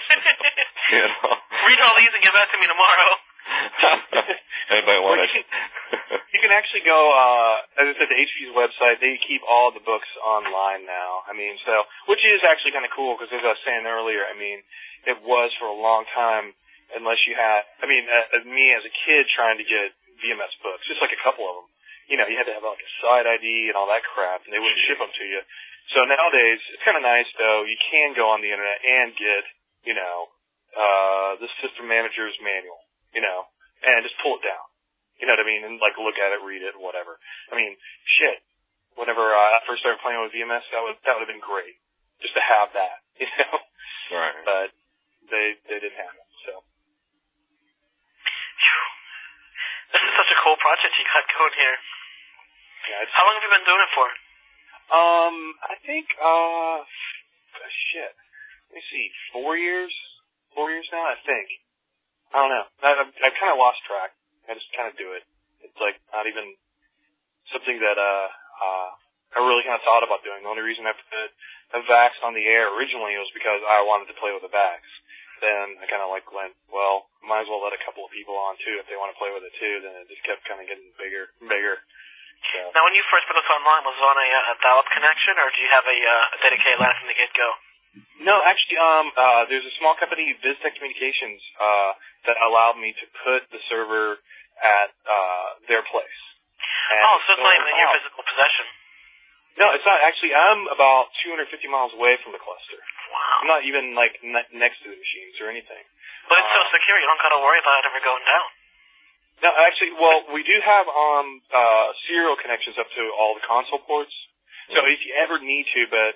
Read all these and give that to me tomorrow. Anybody want to? You can actually go, as I said, to HP's website. They keep all the books online now. I mean, which is actually kind of cool because, as I was saying earlier, I mean, it was for a long time, unless you had, me as a kid trying to get VMS books, just like a couple of them. You had to have like a side ID and all that crap, and they wouldn't ship them to you. So nowadays, it's kind of nice, though. You can go on the internet and get, the system manager's manual, and just pull it down. You know what I mean? And like look at it, read it, whatever. I mean, shit. Whenever I first started playing with VMS, that would have been great, just to have that, Right. But they didn't have it, so. This is such a cool project you got going here. Yeah, how long have you been doing it for? I think shit. Let me see, 4 years? 4 years now, I think. I don't know. I kind of lost track. I just kind of do it. It's like not even something that I really kind of thought about doing. The only reason I put a VAX on the air originally was because I wanted to play with a VAX. Then I kind of went, well, might as well let a couple of people on too if they want to play with it too. Then it just kept kind of getting bigger and bigger. So. Now, when you first put this online, was it on a dial-up connection, or do you have a dedicated line from the get-go? No, actually, there's a small company, BizTech Communications, that allowed me to put the server at their place. And so it's not even in your physical possession. No, it's not. Actually, I'm about 250 miles away from the cluster. Wow. I'm not even, next to the machines or anything. But it's so secure, you don't got to worry about it ever going down. No, actually, well, we do have serial connections up to all the console ports. So if you ever need to, but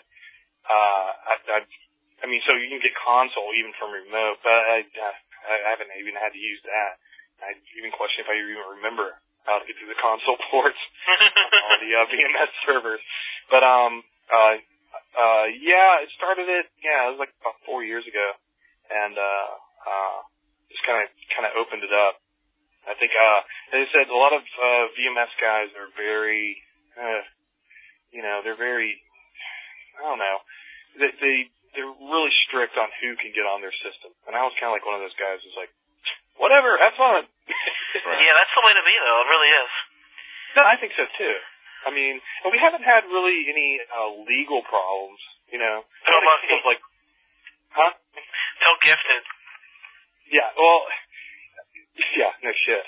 so you can get console even from remote, but I haven't even had to use that. I even question if I even remember how to get to the console ports on all the VMS servers. But it started it was like about 4 years ago, and just kind of opened it up. I think, as I said, a lot of VMS guys are very, they're very, I don't know, they're really strict strict on who can get on their system. And I was kind of like one of those guys who's like, whatever, have fun. Yeah, that's the way to be, though. It really is. No, I think so, too. I mean, and we haven't had really any legal problems, you know. So lucky. Like, huh? So gifted. Yeah, well, yeah, no shit.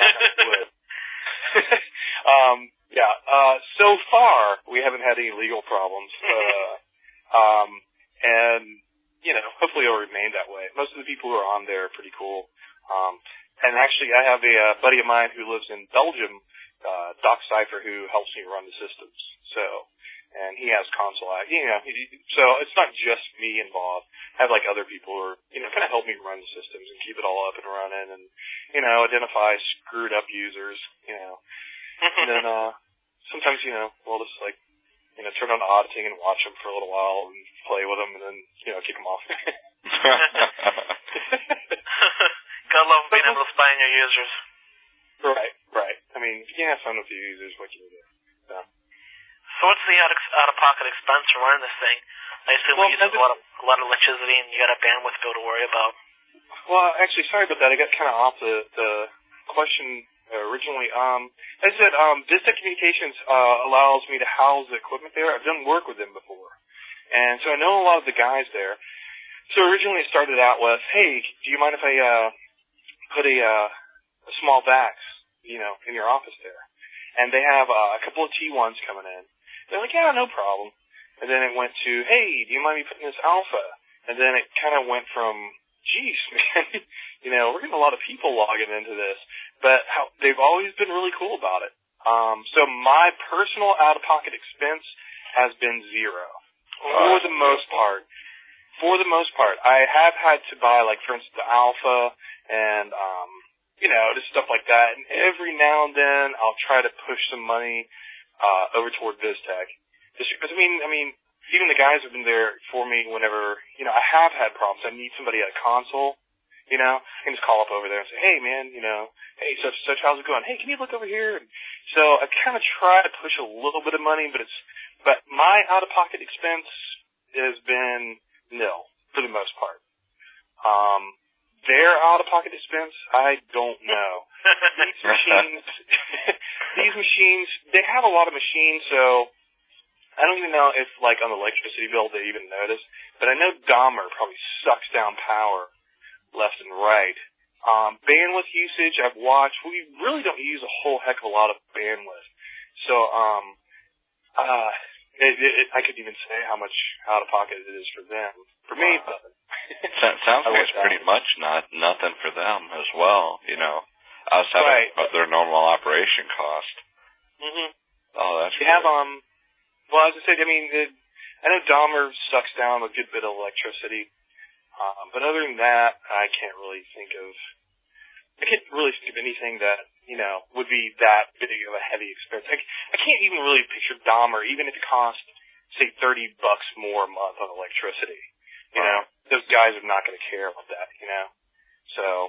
So far, we haven't had any legal problems. And, you know, hopefully it'll remain that way. Most of the people who are on there are pretty cool. And actually, I have a buddy of mine who lives in Belgium, Doc Cypher, who helps me run the systems. So, and he has console, you know, so it's not just me involved. I have like other people who are, you know, kind of help me run the systems and keep it all up and running and, you know, identify screwed up users, you know. And then, sometimes, you know, we'll just like, you know, turn on auditing and watch them for a little while and play with them and then, you know, kick them off. Gotta love being able to spy on your users. Right. I mean, if you can't have fun with your users, what can you do? So what's the out-of-pocket expense for running this thing? I assume it uses a lot of electricity and you got a bandwidth bill to worry about. Well, actually, sorry about that. I got kind of off the question originally. I said BizTech Communications allows me to house the equipment there. I've done work with them before. And so I know a lot of the guys there. So originally it started out with, hey, do you mind if I put a small VAX, you know, in your office there? And they have a couple of T1s coming in. They're like, yeah, no problem. And then it went to, hey, do you mind me putting this alpha? And then it kind of went from, geez, man, you know, we're getting a lot of people logging into this. But they've always been really cool about it. So my personal out-of-pocket expense has been zero for the most part. For the most part, I have had to buy, like, for instance, the alpha and, you know, just stuff like that. And every now and then I'll try to push some money over toward BizTech. Just because, I mean, even the guys have been there for me whenever, you know, I have had problems. I need somebody at a console, you know. I can just call up over there and say, hey, man, you know, hey, such, how's it going? Hey, can you look over here? And so I kind of try to push a little bit of money, but my out-of-pocket expense has been nil for the most part. Their out-of-pocket expense, I don't know. These machines, they have a lot of machines, so I don't even know if, like, on the electricity bill they even notice, but I know Dahmer probably sucks down power left and right. Bandwidth usage, I've watched, we really don't use a whole heck of a lot of bandwidth. So, I could even say how much out-of-pocket it is for them. For me, nothing. Sounds like it's pretty much nothing for them as well, you know, outside of their normal operation cost. Mm-hmm. Oh, that's You have, well, as I said, I mean, I know Dahmer sucks down a good bit of electricity, but other than that, I can't really think of anything that, you know, would be that big of a heavy expense. I can't even really picture Dahmer, even if it cost, say, $30 more a month on electricity. You know, those guys are not going to care about that, you know. So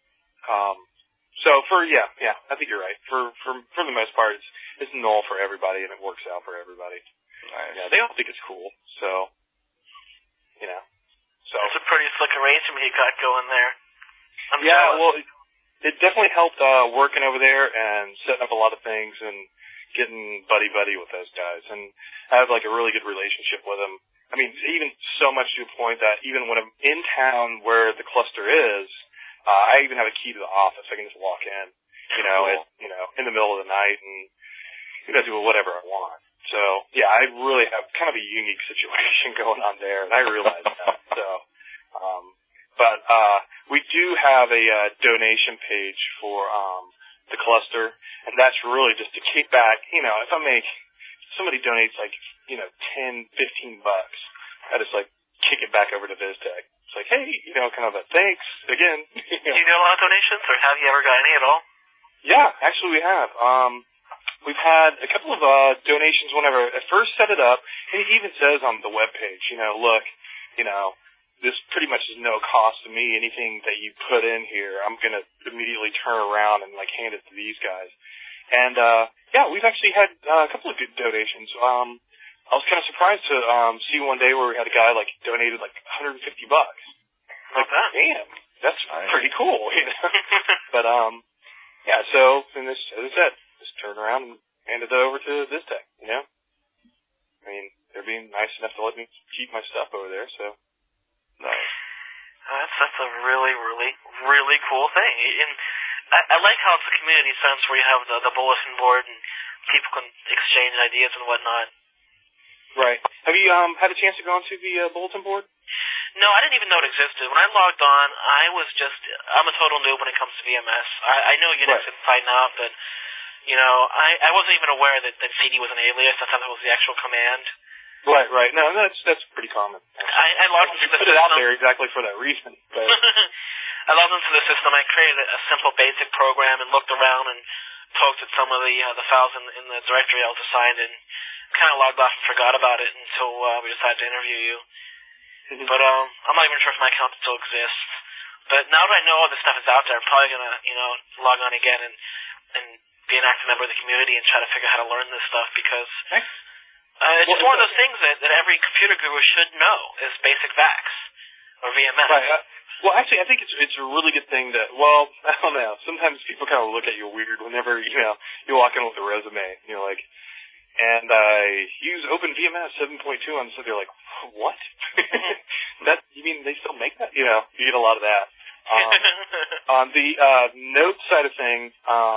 I think you're right. For the most part, it's null for everybody, and it works out for everybody. Nice. Yeah, they all think it's cool. So, you know. So it's a pretty slick arrangement you got going there. I'm jealous. Well, it definitely helped working over there and setting up a lot of things and getting buddy with those guys. And I have like a really good relationship with them. I mean, even so much to a point that even when I'm in town where the cluster is, I even have a key to the office. I can just walk in, you know, in the middle of the night and, you know, do whatever I want. So, yeah, I really have kind of a unique situation going on there, and I realize that. So, but we do have a donation page for the cluster, and that's really just to kick back, you know, if somebody donates like, you know, $10, $15, I just like kick it back over to BizTech. It's like, hey, you know, kind of a thanks again. Do you get a lot of donations, or have you ever got any at all? Yeah, actually we have. We've had a couple of donations whenever I first set it up, and it even says on the webpage, you know, look, you know, this pretty much is no cost to me. Anything that you put in here, I'm going to immediately turn around and like hand it to these guys. And, yeah, we've actually had a couple of good donations. I was kind of surprised to see one day where we had a guy like donated like $150. Like, damn, that's pretty cool, you know. But yeah. So then this, as I said, just turned around and handed it over to VizTech. You know, I mean, they're being nice enough to let me keep my stuff over there. So nice. That's a really, really, really cool thing. And I like how it's a community sense where you have the bulletin board and people can exchange ideas and whatnot. Right. Have you had a chance to go onto the bulletin board? No, I didn't even know it existed. When I logged on, I'm a total noob when it comes to VMS. I know Unix inside and out, but, you know, I wasn't even aware that CD was an alias. I thought that was the actual command. Right. No, that's pretty common. I logged into the system. Put it out there exactly for that reason. But I logged into the system. I created a simple basic program and looked around and poked at some of the files in the directory I was assigned and kind of logged off and forgot about it until we decided to interview you. Mm-hmm. But I'm not even sure if my account still exists. But now that I know all this stuff is out there, I'm probably going to, you know, log on again and be an active member of the community and try to figure out how to learn this stuff because it's just one of those things that every computer guru should know is basic VAX or VMS. Right. Well, actually, I think it's a really good thing that, well, I don't know, sometimes people kind of look at you weird whenever, you know, you walk in with a resume, you know, like, and I use OpenVMS 7.2 on, so they're like, what? That, you mean they still make that? You know, you get a lot of that. On the note side of things,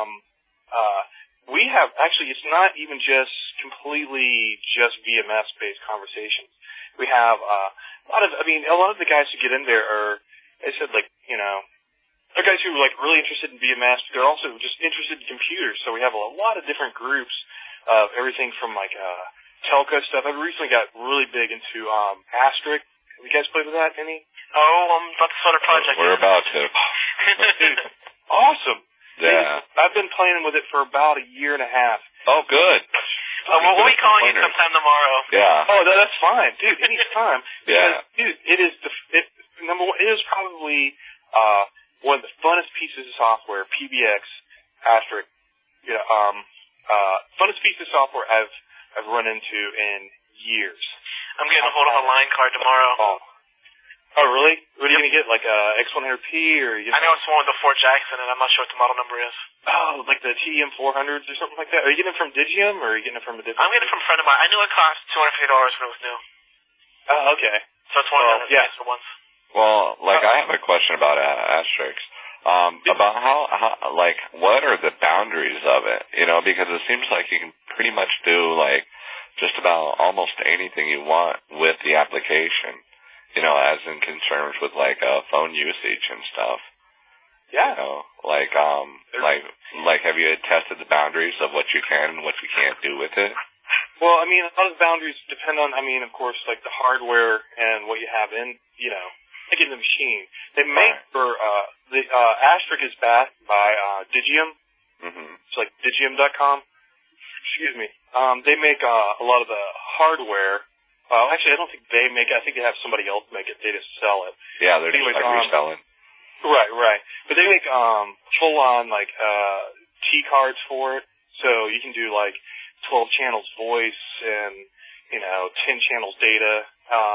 we have, actually, it's not even just completely just VMS-based conversations. We have a lot of the guys who get in there are, they said, like, you know, they're guys who are, like, really interested in VMS, but they're also just interested in computers. So we have a lot of different groups of everything from, like, telco stuff. I've recently got really big into Asterisk. Have you guys played with that any? Oh, I'm about to start a project. We're about to. Dude, awesome. Yeah. Dude, I've been playing with it for about a year and a half. Oh, good. We'll be calling you sometime tomorrow. Yeah. Oh, that's fine. Dude, anytime. Yeah. Dude, it is number one, it is probably one of the funnest pieces of software, PBX, Asterisk, you know, funnest piece of software I've run into in years. I'm getting a hold of a line card tomorrow. Oh, really? What are you going to get, like a X100P or? I know it's one with the Fort Jackson, and I'm not sure what the model number is. Oh, like the TDM 400s or something like that? Are you getting it from Digium, or are you getting it from a different? I'm getting it from a friend of mine. I knew it cost $250 when it was new. Oh, okay. So it's one of the for once. Well, like, I have a question about Asterisk. About how, like, what are the boundaries of it? You know, because it seems like you can pretty much do, like, just about almost anything you want with the application, you know, as in concerns with, like, phone usage and stuff. Yeah. You know, like, have you tested the boundaries of what you can and what you can't do with it? Well, I mean, a lot of the boundaries depend on, I mean, of course, like the hardware and what you have in, you know, like in the machine. They make the Asterisk is backed by Digium. Mm-hmm. It's like Digium.com. Excuse me. They make a lot of the hardware. Well, actually, I don't think they make it. I think they have somebody else make it. They just sell it. Yeah, they're just like reselling. Right. But they make full-on, like, T-cards for it. So you can do, like, 12 channels voice and, you know, 10 channels data.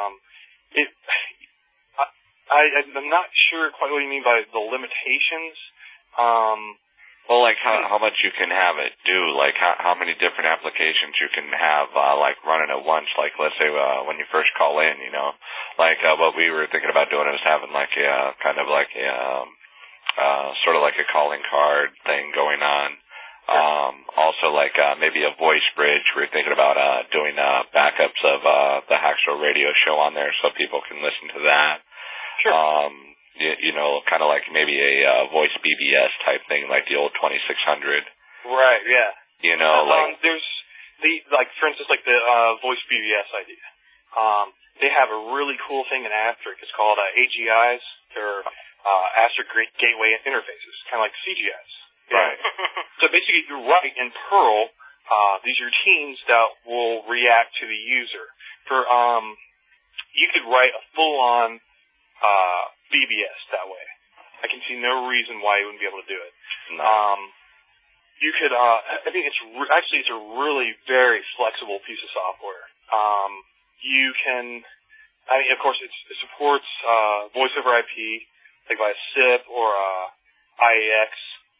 I'm not sure quite what you mean by the limitations. Well, like how much you can have it do, like how many different applications you can have, like running at once. Like let's say when you first call in, you know, like what we were thinking about doing is having like a kind of like a sort of like a calling card thing going on. Also like maybe a voice bridge. We're thinking about doing backups of the Hacksaw Radio show on there so people can listen to that. Sure. You know, kind of like maybe a voice BBS type thing, like the old 2600. Right, yeah. You know, like there's for instance, like the voice BBS idea. They have a really cool thing in Asterisk. It's called AGIs. They're Asterisk Gateway Interfaces, kind of like CGIs. Right. So basically, you write in Perl these routines that will react to the user. You could write a full-on BBS that way. I can see no reason why you wouldn't be able to do it. No. You could, I think it's a really very flexible piece of software. You can, I mean, of course, it supports voice over IP, like by SIP or IAX.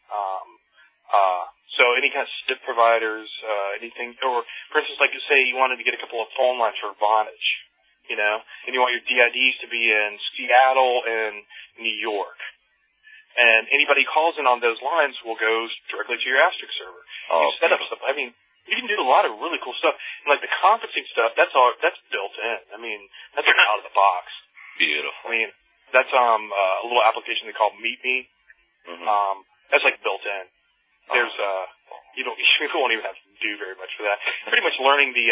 So any kind of SIP providers, anything, or for instance, like you say, you wanted to get a couple of phone lines for Vonage, you know, and you want your DIDs to be in Seattle and New York. And anybody calls in on those lines will go directly to your Asterisk server. You set up stuff. I mean, you can do a lot of really cool stuff. And like the conferencing stuff, that's built in. I mean, that's like out of the box. Beautiful. I mean, that's a little application they call Meet Me. Mm-hmm. That's like built in. There's you won't even have to do very much for that. Pretty much learning the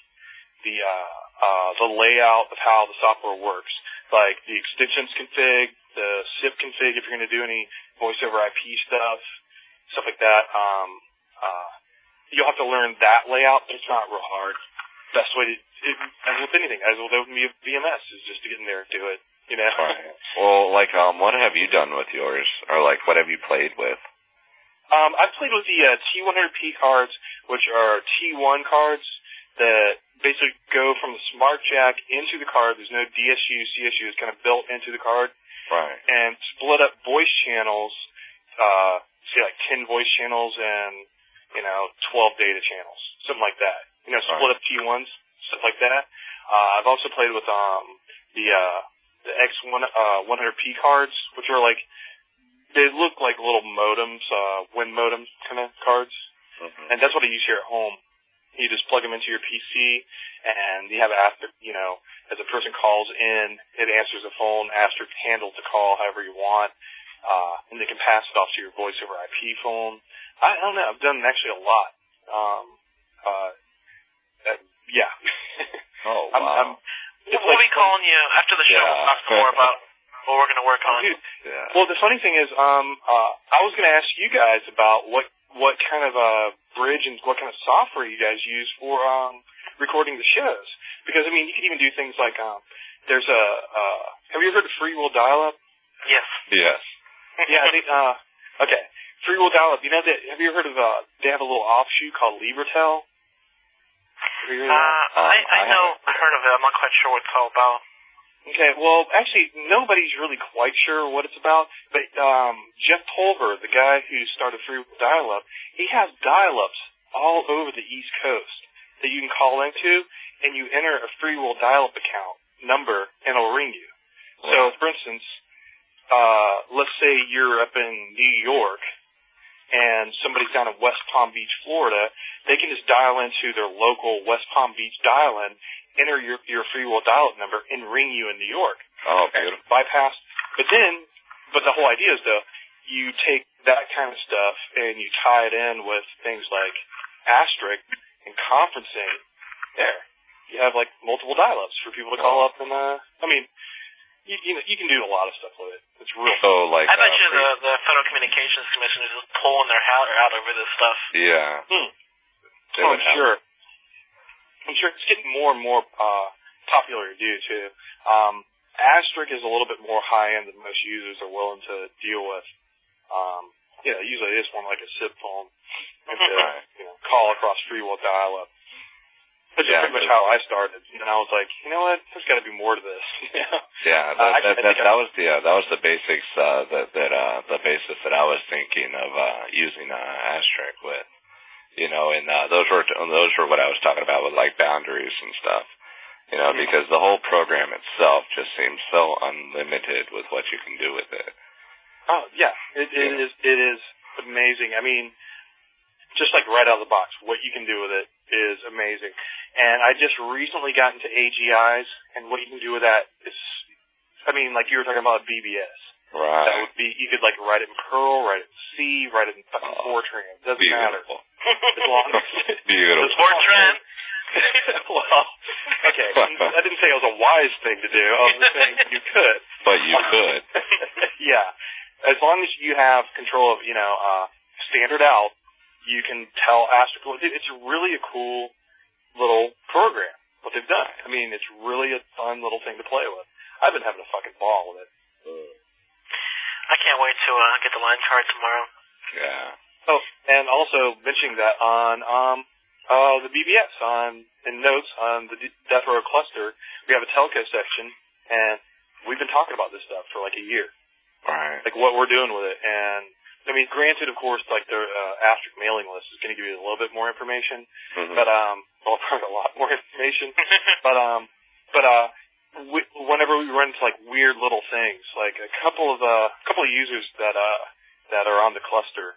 layout of how the software works, like the extensions config, the SIP config if you're going to do any voice over IP stuff like that. You'll have to learn that layout, but it's not real hard. Best way to, as with anything, as with VMS, is just to get in there and do it. You know. Right. Well, like, what have you done with yours, or like, what have you played with? I've played with the T100P cards, which are T1 cards that basically go from the smart jack into the card. There's no DSU, CSU. It's kind of built into the card. Right. And split up voice channels, say like 10 voice channels and, 12 data channels, something like that. Split up T1s, stuff like that. I've also played with the X100P cards, which are like, they look like little modems, Win modem kind of cards. Mm-hmm. And that's what I use here at home. You just plug them into your PC, and you have Asterisk, as a person calls in, it answers the phone, Asterisk handles the call however you want, and they can pass it off to your voice over IP phone. I don't know, I've done actually a lot. Yeah. Oh, wow. We'll be calling you after the show. We'll talk more about what we're going to work on. Dude, well, the funny thing is, I was going to ask you guys about what kind of bridge and what kind of software you guys use for recording the shows. Because, I mean, you can even do things like, there's have you ever heard of Free Will Dial-Up? Yes. Yes. Yeah, okay. Free Will Dial-Up, have you ever heard of, they have a little offshoot called Libertel? Have you heard of that? I heard of it. I'm not quite sure what it's all about. Okay, well, actually, nobody's really quite sure what it's about, but Jeff Tolver, the guy who started Free Will Dial-Up, he has dial-ups all over the East Coast that you can call into, and you enter a Free Will Dial-Up account number, and it'll ring you. Wow. So, for instance, let's say you're up in New York, and somebody's down in West Palm Beach, Florida, they can just dial into their local West Palm Beach dial-in, enter your Free Will Dial-Up number, and ring you in New York. Oh, beautiful. Bypass. But the whole idea is, though, you take that kind of stuff and you tie it in with things like Asterisk and conferencing. There. You have, like, multiple dial-ups for people to call up and, you can do a lot of stuff with it. It's real. So, like, I bet you the Federal Communications Commission is just pulling their hair out over this stuff. Yeah. I'm sure. I'm sure it's getting more and more popular to do, too. Asterisk is a little bit more high-end than most users are willing to deal with. Usually it's more like a SIP phone and to call across Free Will Dial-Up. That's pretty much how I started. And I was like, you know what? There's got to be more to this. Yeah, that was the basics the basis that I was thinking of using Asterisk with. And those were what I was talking about with like boundaries and stuff. Because the whole program itself just seems so unlimited with what you can do with it. Oh yeah, it is amazing. I mean, just like right out of the box, what you can do with it is amazing. And I just recently got into AGIs, and what you can do with that is, like you were talking about BBS. Right. That would be, you could like write it in Perl, write it in C, write it in fucking Fortran. It doesn't matter. As long as beautiful. Fortran. Well, okay. I didn't say it was a wise thing to do. I was just saying you could. But you could. Yeah. As long as you have control of, standard out, you can tell Asterisk. It's really a cool little program, what they've done. I mean, it's really a fun little thing to play with. I've been having a fucking ball with it. I can't wait to get the line card tomorrow. Yeah. Oh, and also mentioning that on The BBS in notes on the Death Row cluster, we have a telco section, and we've been talking about this stuff for like a year. Right. Like what we're doing with it. And, I mean, granted, of course, like the asterisk mailing list is going to give you a little bit more information, but, well, probably a lot more information, but whenever we run into like weird little things, like a couple of users that are on the cluster,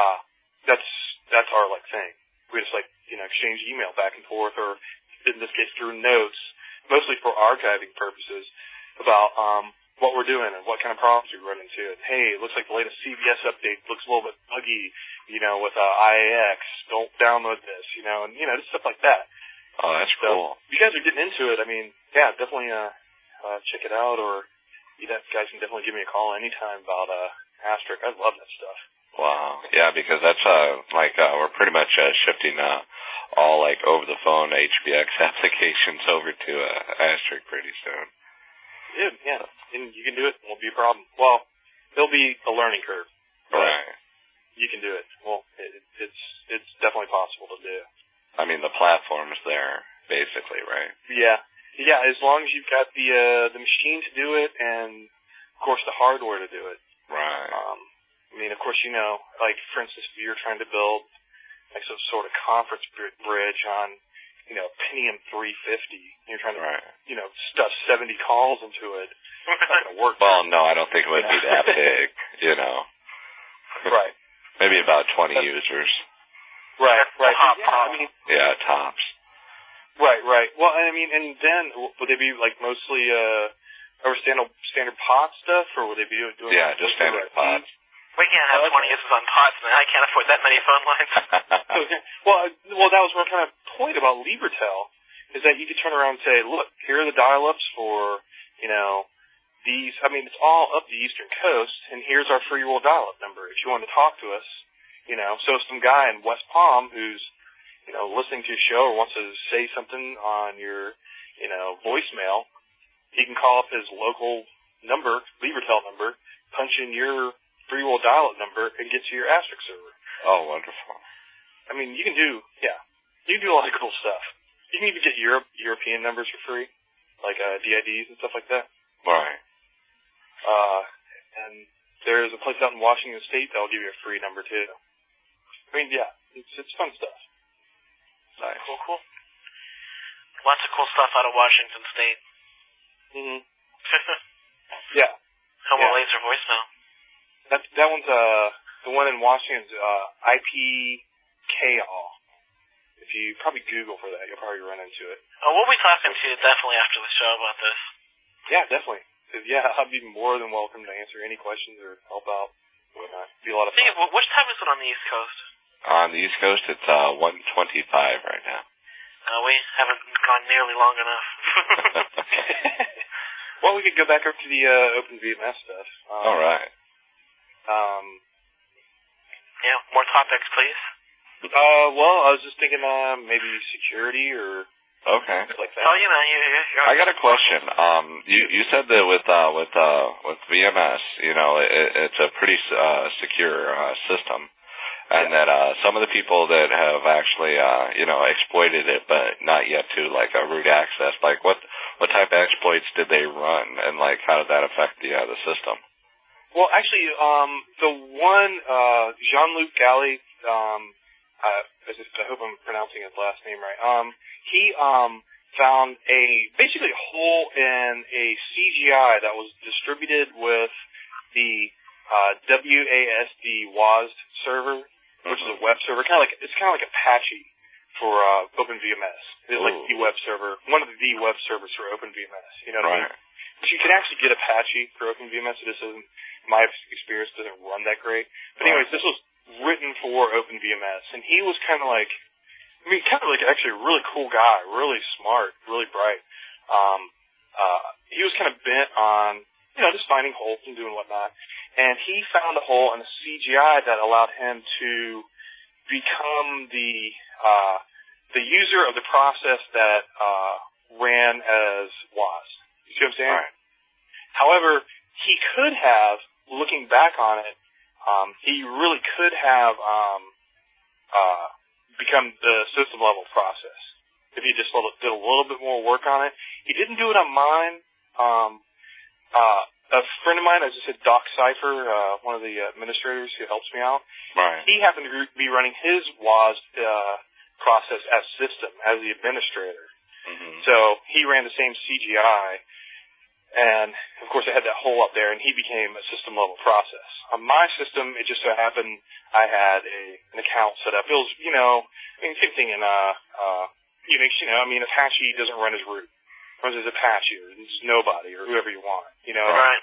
that's our like thing. We just like, exchange email back and forth, or in this case through notes, mostly for archiving purposes, about what we're doing and what kind of problems we run into. And hey, it looks like the latest CBS update looks a little bit buggy, with IAX. Don't download this, and just stuff like that. Oh, that's cool. If you guys are getting into it, I mean, yeah, definitely check it out, or you guys can definitely give me a call anytime about Asterisk. I love that stuff. Wow. Yeah, because that's we're pretty much shifting all like over the phone HBX applications over to Asterisk pretty soon. Yeah, and you can do it. It won't be a problem. Well, there'll be a learning curve. Right. You can do it. Well, it's definitely possible to do. I mean, the platform's there, basically, right? Yeah. As long as you've got the machine to do it, and of course the hardware to do it. Right. I mean, of course, like for instance, if you're trying to build like some sort of conference bridge on, Pentium 350, and you're trying to, stuff 70 calls into it, it's not going to work. Well, no, I don't think it would be that big, Right. Maybe about 20 users. Right. Yeah, tops. Right. Well, I mean, and then would they be like mostly over standard pod stuff, or would they be doing? Yeah, just standard pods. We can't have 20 users on pods, man. I can't afford that many phone lines. Okay. Well, that was one kind of point about Libertel, is that you could turn around and say, look, here are the dial-ups for, these. I mean, it's all up the Eastern Coast, and here's our free world dial-up number. If you want to talk to us, so some guy in West Palm who's, listening to your show or wants to say something on your, voicemail, he can call up his local number, Libertel number, punch in your free world dial-up number, and get to your Asterisk server. Oh, wonderful. I mean, you can do a lot of cool stuff. You can even get European numbers for free, like DIDs and stuff like that. Right. And there's a place out in Washington State that'll give you a free number too. I mean, yeah, it's fun stuff. Nice. Cool. Lots of cool stuff out of Washington State. Yeah. Laser voicemail. That one's the one in Washington's IPKall. If you probably Google for that, you'll probably run into it. Oh, we'll be talking to you definitely after the show about this. Yeah, definitely. Yeah, I'd be more than welcome to answer any questions or help out. Whatnot. It'd be a lot of fun. Which time is it on the East Coast? On the East Coast, it's 1:25 right now. We haven't gone nearly long enough. Well, we could go back up to the OpenVMS stuff. All right. Yeah, more topics, please. Well, I was just thinking maybe security or okay. Like that. Oh, I got a question. You said that with VMS, it's a pretty secure system, and that some of the people that have actually exploited it, but not yet to like a root access, like what type of exploits did they run, and like how did that affect the system? Well, actually, the one Jean-Luc Galli, I hope I'm pronouncing his last name right. He found basically a hole in a CGI that was distributed with the WASD WASD server, which is a web server. It's kind of like Apache for OpenVMS. It's like the web server, one of the web servers for OpenVMS. You know what I mean? But you can actually get Apache for OpenVMS. It just doesn't, my experience, doesn't run that great. But anyways, this was written for OpenVMS, and he was kind of like actually a really cool guy, really smart, really bright. He was kind of bent on, just finding holes and doing whatnot. And he found a hole in the CGI that allowed him to become the user of the process that ran as WASD. You see what I'm saying? Right. However, he could have, looking back on it, he really could have become the system level process. If he just did a little bit more work on it. He didn't do it on mine. A friend of mine, as I said, Doc Cypher, one of the administrators who helps me out, right. He happened to be running his WAS process as system, as the administrator. Mm-hmm. So he ran the same CGI, and of course I had that hole up there, and he became a system level process. On my system, it just so happened I had an account set up. It was, same thing in Unix. Apache doesn't run as root. It runs as Apache or as Nobody or whoever you want. Right.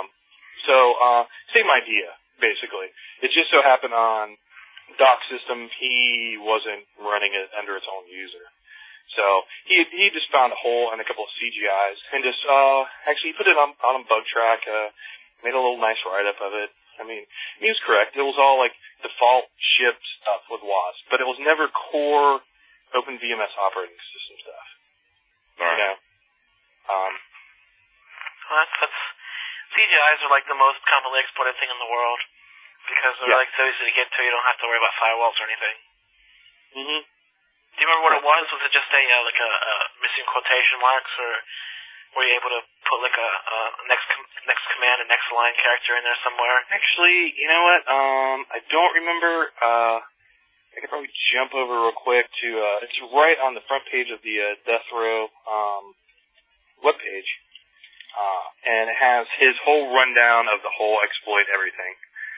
Same idea basically. It just so happened on Doc's system he wasn't running it under its own user. So he just found a hole in a couple of CGIs and just actually put it on Bug Track, made a little nice write up of it. He was correct. It was all like default shipped stuff with WAS, but it was never core OpenVMS operating system stuff. Right. That's CGIs are like the most commonly exploited thing in the world because they're like so easy to get to. You don't have to worry about firewalls or anything. Mhm. Do you remember what it was? Was it just a missing quotation marks, or were you able to put like a next command or next line character in there somewhere? Actually, you know what? I don't remember. I could probably jump over real quick to it's right on the front page of the Death Row webpage. And it has his whole rundown of the whole exploit, everything.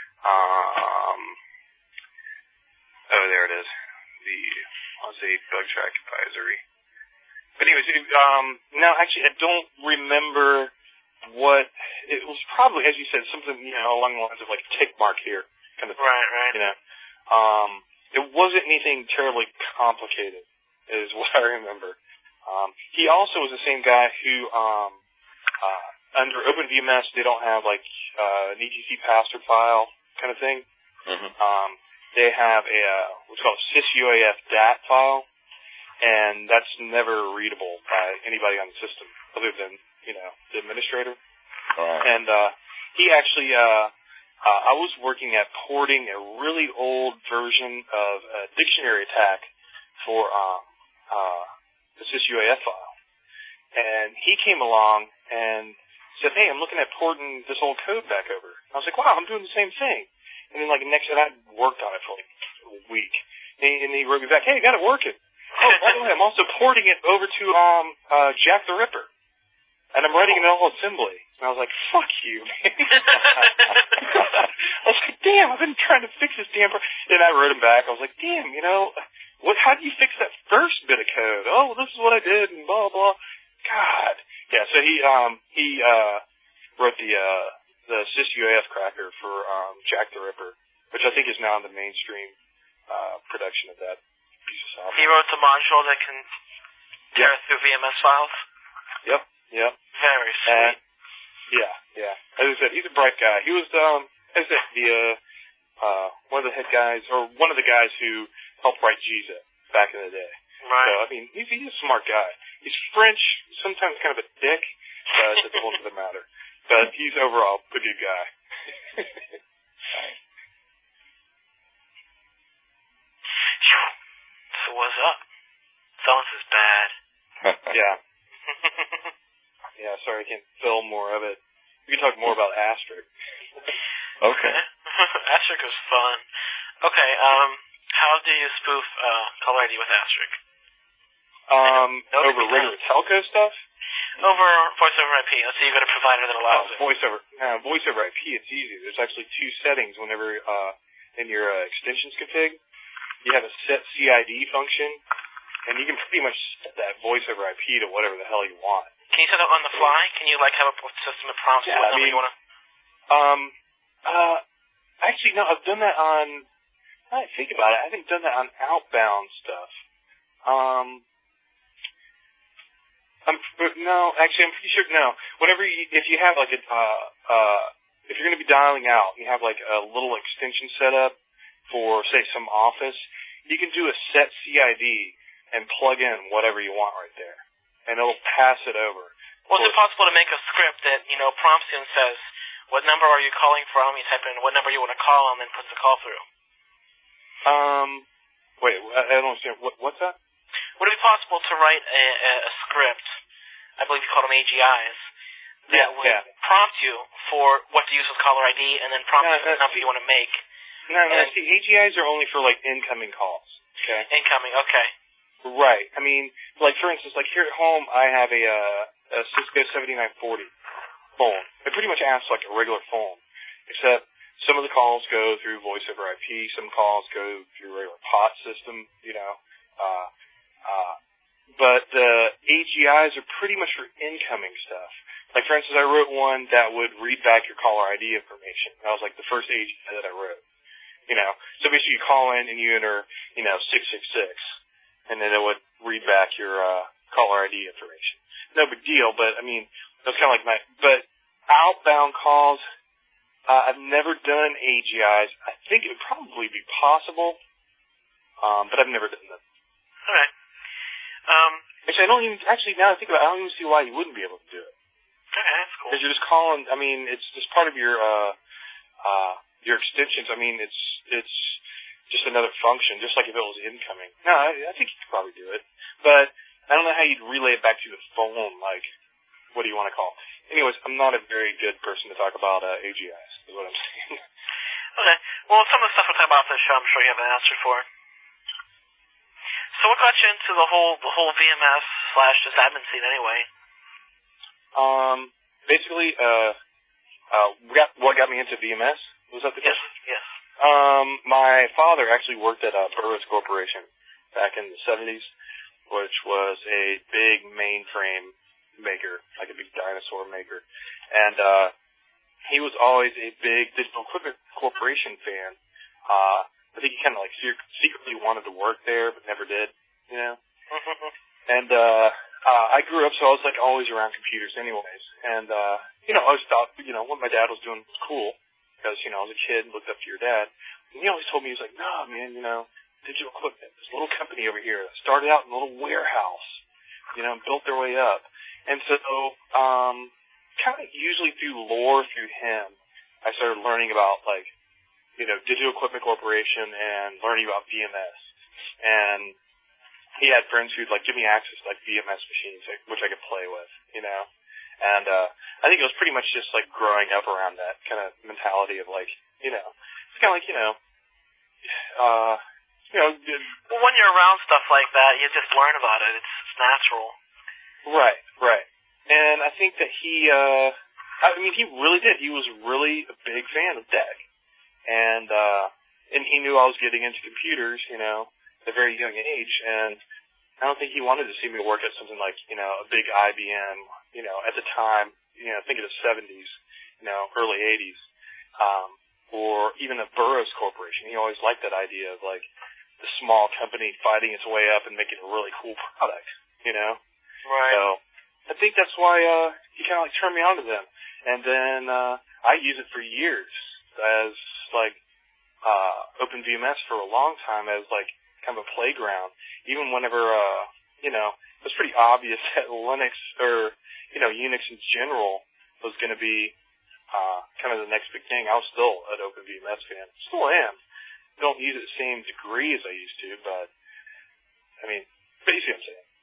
There it is. Let's see, Bug Track Advisory. But anyways, no, actually, I don't remember what, it was probably, as you said, something, along the lines of like tick mark here, kind of thing. Right. It wasn't anything terribly complicated, is what I remember. He also was the same guy who, under OpenVMS, they don't have like an etc pass-through file kind of thing. Mm-hmm. They have what's called a sysuaf DAT file, and that's never readable by anybody on the system other than the administrator. Right. And he actually, I was working at porting a really old version of a dictionary attack for the sysuaf file, and he came along and said, "Hey, I'm looking at porting this old code back over." I was like, "Wow, I'm doing the same thing." And then I'd worked on it for like a week, and he wrote me back, "Hey, I got it working. Oh, by the way, I'm also porting it over to Jack the Ripper, and I'm writing it all assembly." And I was like, "Fuck you, man." I was like, "Damn, I've been trying to fix this damn." And I wrote him back. I was like, "Damn, how do you fix that first bit of code? Oh, well, this is what I did, and blah blah." God, yeah. So he wrote the sysuaf cracker for Jack the Ripper, which I think is now in the mainstream production of that piece of software. He wrote the module that can tear through VMS files? Yep. Very sweet. Yeah. As I said, he's a bright guy. He was, as I said, one of the head guys, or one of the guys who helped write GZIP back in the day. Right. So, he's a smart guy. He's French, sometimes kind of a dick, but that's a whole other matter. But he's overall a good guy. So what's up? Silence is bad. Yeah. Yeah, sorry I can't film more of it. We can talk more about Asterisk. Okay. Asterisk is fun. Okay, how do you spoof caller ID with Asterisk? Over regular telco stuff? Over voice over IP. Let's say you got a provider that allows it. Voice over IP, it's easy. There's actually two settings whenever in your extensions config. You have a set CID function, and you can pretty much set that voice over IP to whatever the hell you want. Can you set that on the fly? Can you have a system that prompts you what number you want to? Actually, no. I've done that on. I think about it. I haven't done that on outbound stuff. I'm pretty sure. No. Whenever if you have if you're going to be dialing out, you have a little extension set up for say some office. You can do a set CID and plug in whatever you want right there, and it'll pass it over. Well, is it possible to make a script that prompts you and says, "What number are you calling from?" You type in what number you want to call, and then puts the call through. Wait, I don't understand. What's that? Would it be possible to write a script, I believe you call them AGIs, that would prompt you for what to use with caller ID and then prompt you for the number you want to make? No, see, AGIs are only for, like, incoming calls. Okay? Incoming, okay. Right. I mean, like, for instance, like, here at home, I have a Cisco 7940 phone. It pretty much acts like a regular phone, except some of the calls go through voice over IP, some calls go through regular POT system, you know. But the AGIs are pretty much for incoming stuff. Like, for instance, I wrote one that would read back your caller ID information. That was, like, the first AGI that I wrote. You know, so basically you call in and you enter, you know, 666, and then it would read back your caller ID information. No big deal, but, I mean, that's kind of like but outbound calls, I've never done AGIs. I think it would probably be possible, but I've never done them. All right. Actually, now that I think about it, I don't even see why you wouldn't be able to do it. Okay, that's cool. Because you're just calling, I mean, it's just part of your extensions. I mean, it's just another function, just like if it was incoming. No, I think you could probably do it. But I don't know how you'd relay it back to the phone, like, what do you want to call? Anyways, I'm not a very good person to talk about AGIs, is what I'm saying. Okay. Well, some of the stuff we'll talk about this show, I'm sure you have an answer for. So what got you into the whole VMS / just admin scene anyway? Basically, what got me into VMS? Was that the question? Yes. My father actually worked at Burroughs Corporation back in the 70s, which was a big mainframe maker, like a big dinosaur maker. And he was always a big Digital Equipment Corporation fan. I think he kind of like secretly wanted to work there, but never did, you know? And I grew up, so I was like always around computers anyways. And, you know, I always thought, you know, what my dad was doing was cool because, you know, I was a kid and looked up to your dad. And he always told me, he was like, no, man, you know, Digital Equipment, this little company over here that started out in a little warehouse, you know, and built their way up. And so, kind of usually through lore through him, I started learning about, like, you know, Digital Equipment Corporation and learning about VMS. And he had friends who'd, like, give me access to, like, VMS machines, which I could play with, you know. And I think it was pretty much just, like, growing up around that kind of mentality of, like, you know, it's kind of like, you know, well, when you're around stuff like that, you just learn about it. It's natural. Right. And I think that he really did. He was really a big fan of DEC. And he knew I was getting into computers, you know, at a very young age, and I don't think he wanted to see me work at something like, you know, a big IBM, you know, at the time, you know, think of the 70s, you know, early 80s, or even a Burroughs Corporation. He always liked that idea of, like, the small company fighting its way up and making a really cool product, you know? Right. So I think that's why he kind of, like, turned me on to them. And then I used it for years as, like, OpenVMS for a long time as, like, kind of a playground. Even whenever, you know, it was pretty obvious that Linux or, you know, Unix in general was going to be kind of the next big thing. I was still an OpenVMS fan. Still am. Don't use it the same degree as I used to, but, I mean, but you see what I'm saying.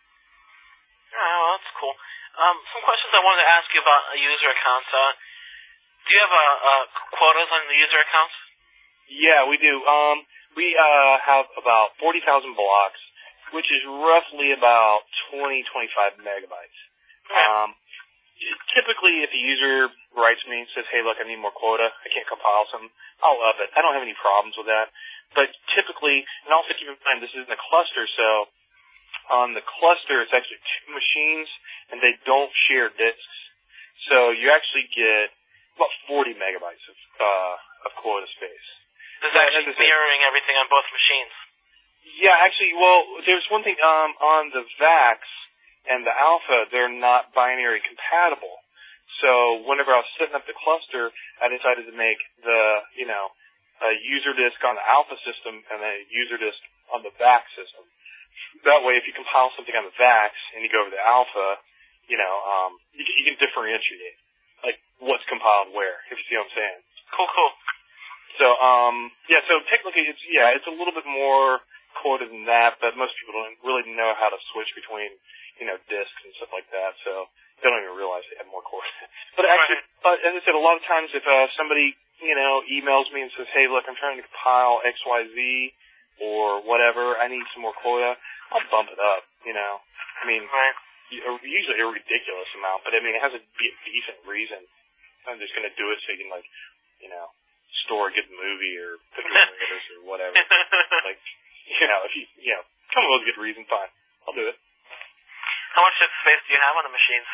Oh, that's cool. Some questions I wanted to ask you about user accounts. Do you have quotas on the user accounts? Yeah, we do. We have about 40,000 blocks, which is roughly about 25 megabytes. Yeah. Typically, if a user writes me and says, hey, look, I need more quota, I can't compile something, I'll love it. I don't have any problems with that. But typically, and also keep in mind, this is in a cluster, so on the cluster, it's actually two machines, and they don't share disks. So you actually get about 40 megabytes of quota space. This is actually mirroring everything on both machines. Yeah, actually, well, there's one thing, on the VAX and the Alpha, they're not binary compatible. So whenever I was setting up the cluster, I decided to make the, you know, a user disk on the Alpha system and a user disk on the VAX system. That way, if you compile something on the VAX and you go over the Alpha, you know, you can differentiate, like, what's compiled where, if you see what I'm saying. Cool. So, so technically it's a little bit more quota than that, but most people don't really know how to switch between, discs and stuff like that, so they don't even realize they have more quota. But actually, as I said, a lot of times if somebody, emails me and says, hey, look, I'm trying to compile XYZ or whatever, I need some more quota, I'll bump it up, I mean, usually a ridiculous amount, but I mean, it has to be a decent reason. I'm just going to do it so you can, store a good movie or put it in or whatever. If you, come up with a good reason, fine. I'll do it. How much space do you have on the machines?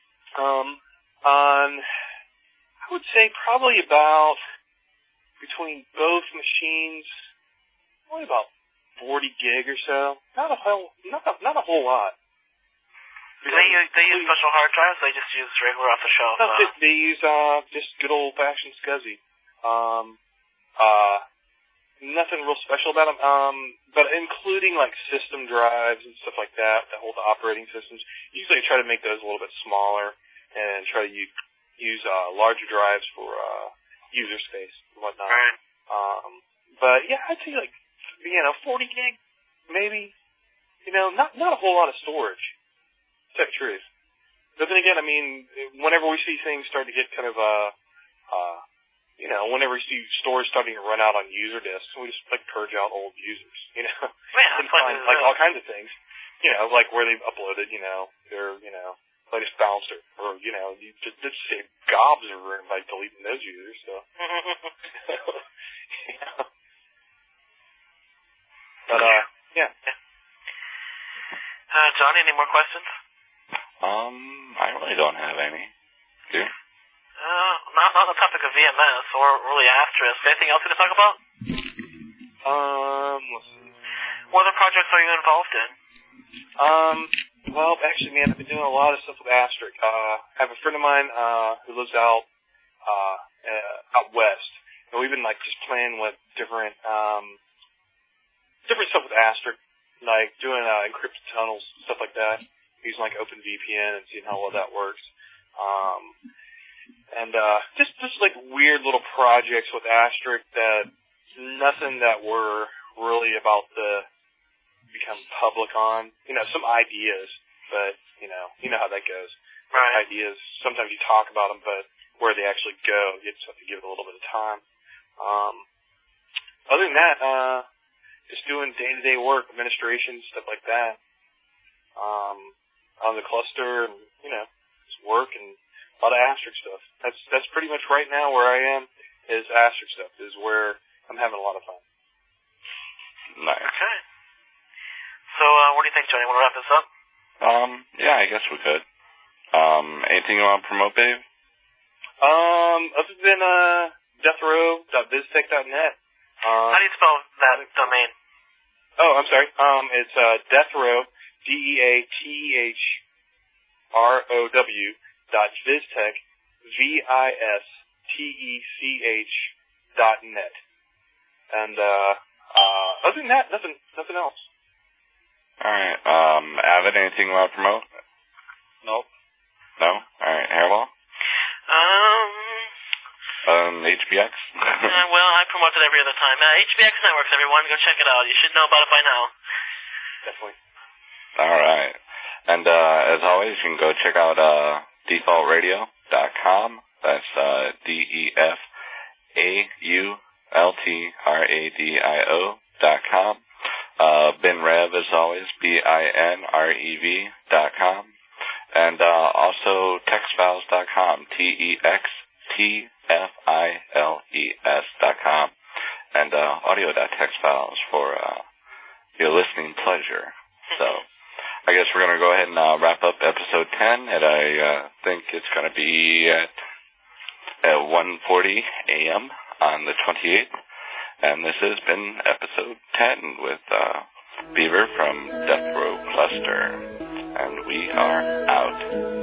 I would say probably about, between both machines, probably about 40 gig or so. Not a whole lot. Do they use special hard drives, or they just use regular off the shelf? No, they use just good old fashioned SCSI. Nothing real special about them. But including system drives and stuff like that hold the operating systems. Usually I try to make those a little bit smaller and try to use larger drives for user space and whatnot. Right. But yeah, I'd say 40 gig maybe. Not a whole lot of storage. To tell the truth. But then again, I mean, whenever we see things start to get kind of whenever we see stores starting to run out on user disks, we just purge out old users, and find all kinds of things, where they've uploaded, their latest bouncer, or you just save gobs of room by deleting those users. So, but yeah. Johnny, any more questions? I really don't have any. Do you? Not on the topic of VMS or really Asterisk. Anything else to talk about? Let's see. What other projects are you involved in? Well, actually, man, I've been doing a lot of stuff with Asterisk. I have a friend of mine who lives out west, and we've been just playing with different stuff with Asterisk, doing encrypted tunnels, stuff like that, using OpenVPN and seeing how well that works. And just weird little projects with Asterisk that nothing that we're really about to become public on. Some ideas, but you know how that goes. Right. Ideas, sometimes you talk about them, but where they actually go, you just have to give it a little bit of time. Other than that, just doing day-to-day work, administration, stuff like that. On the cluster, and just work and a lot of Asterisk stuff. That's pretty much right now where I am. Is Asterisk stuff is where I'm having a lot of fun. Nice. Okay. So, what do you think, Johnny? Want to wrap this up? Yeah, I guess we could. Anything you want to promote, Dave? Other than deathrow.biztech.net. How do you spell that domain? Oh, I'm sorry. It's deathrow, DeathRow.biztech, VISTECH.net. And other than that, nothing else. All right. Avid, anything you want to promote? Nope. No? All right. Hairball? HBX? Well, I promote it every other time. HBX Networks, everyone. Go check it out. You should know about it by now. Definitely. All right. And as always, you can go check out defaultradio.com. That's DEFAULTRADIO.com. BinRev, as always, BINREV.com. And also textfiles.com, TEXTFILES.com. And audio.textfiles for your listening pleasure. So I guess we're going to go ahead and wrap up episode 10, and I think it's going to be at 1:40 a.m. on the 28th. And this has been episode 10 with Beaver from Death Row Cluster. And we are out.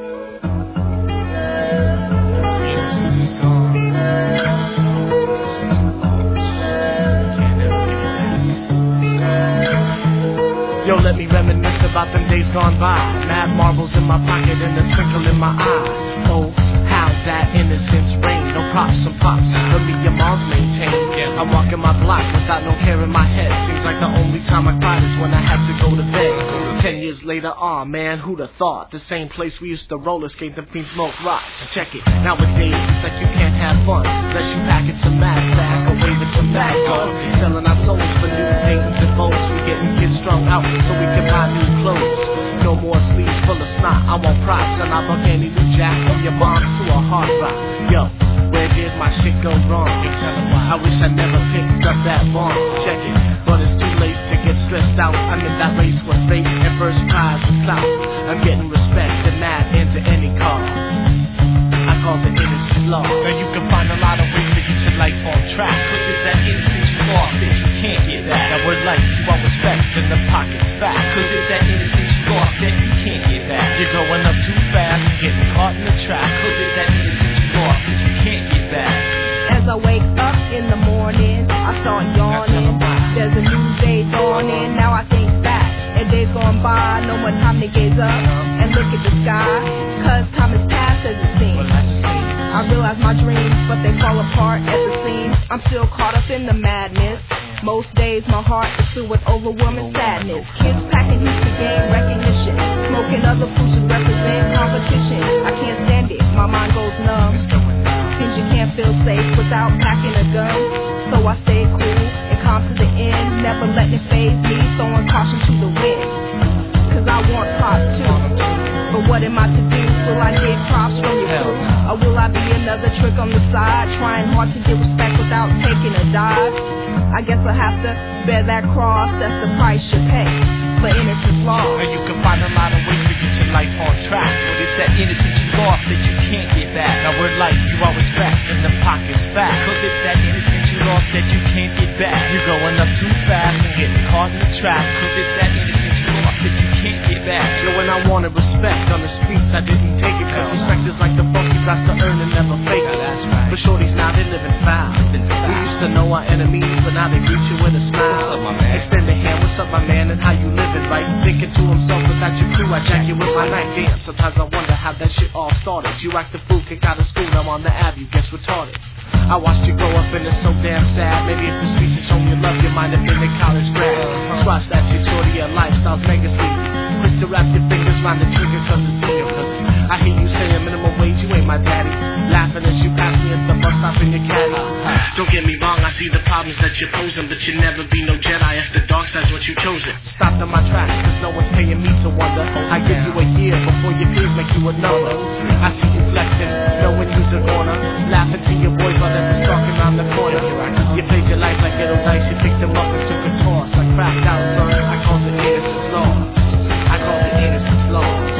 Yo, let me reminisce about them days gone by. Mad marbles in my pocket and a twinkle in my eye. Oh, how's that innocence reign? No props and pops, but me your mom's maintain. I'm walking my block without no care in my head. Seems like the only time I cried is when I had to go to bed. 10 years later, aw man, who'd have thought? The same place we used to roller skate and fiend smoke rocks. Check it, nowadays it's like you can't have fun unless you packing some mad sack or waving some bad guns. Selling our souls for new things and bones. We getting kids strung out so we can buy new clothes. No more sleeves full of snot, I want props. And I buck any new jack from your mom to a hard rock. Yo, where did my shit go wrong? I wish I never picked up that bomb. Check it, but it's too late to get stressed out. I'm in that race with fate and first prize is clout. I'm getting respect and mad into any car. I call the innocence law. Now you can find a lot of ways to get your life on track. Cause it's that innocence you lost that you can't get back. Now we're life, you want respect and the pocket's fat. Cause it's that innocence you lost that you can't get back. You're growing up too fast and getting caught in the trap. Cause it's that innocence you lost that you can't get back. As I wake up in the morning, I start yawning. There's a new day dawning, now I think back. And days gone by, no more time to gaze up and look at the sky. Cause time has passed as it seems. I realize my dreams, but they fall apart at the seams. I'm still caught up in the madness. Most days my heart is filled with overwhelming sadness. Kids packing heat to gain recognition. Smoking other foods to represent competition. I can't stand it, my mind goes numb. Seems you can't feel safe without packing a gun. So I stay cool and calm to the end. Never letting it faze me, throwing caution to the wind. Cause I want props too. But what am I to do? Will I get props from your crew? Or will I be another trick on the side? Trying hard to get respect without taking a dive? I guess I'll have to bear that cross. That's the price you pay for innocence lost. Now you can find a lot of ways to get your life on track. But it's that innocence you lost that you can't get back. Now we're life, you want respect and the pocket's fat. Cause it's that innocence you lost that you can't get back. You're growing up too fast and getting caught in the trap. Cause it's that innocence you lost that you can't get back. Yo, when I wanted respect on the streets, I didn't take it. Cause respect is like the funky got to earn and never fake it. But shorties now they living foul. We used to know our enemies, but now they greet you with a smile. Extend a hand, what's up my man, and how you living, right? Thinking to himself, without your crew, I jack you with my knife. Damn, sometimes I wonder how that shit all started. You act the fool, kicked out of school, now on the Ave, you guess retarded. I watched you grow up and it's so damn sad. Maybe if the streets had shown you love, you might have been a college grad. Squash that shit, shorty, your lifestyle's mega sleep. Quick to wrap your fingers round the trigger cause it's in your pussy. I hear you saying minimum wage, you ain't my daddy. Laughing as you pass me at the bus stop in your caddy. Don't get me wrong, I see the problems that you're posing, but you'll never be no Jedi if the dark side's what you chosen. Stopped in my tracks cause no one's paying me to wonder. I give you a year before your peers make you another. I see you flexing, knowing you's a corner. Laughing to your boys while they're stalking around the corner. You played your life like ghetto dice, you picked them up and took a toss. I cracked out, son, I call it innocence lost. I call it innocence lost.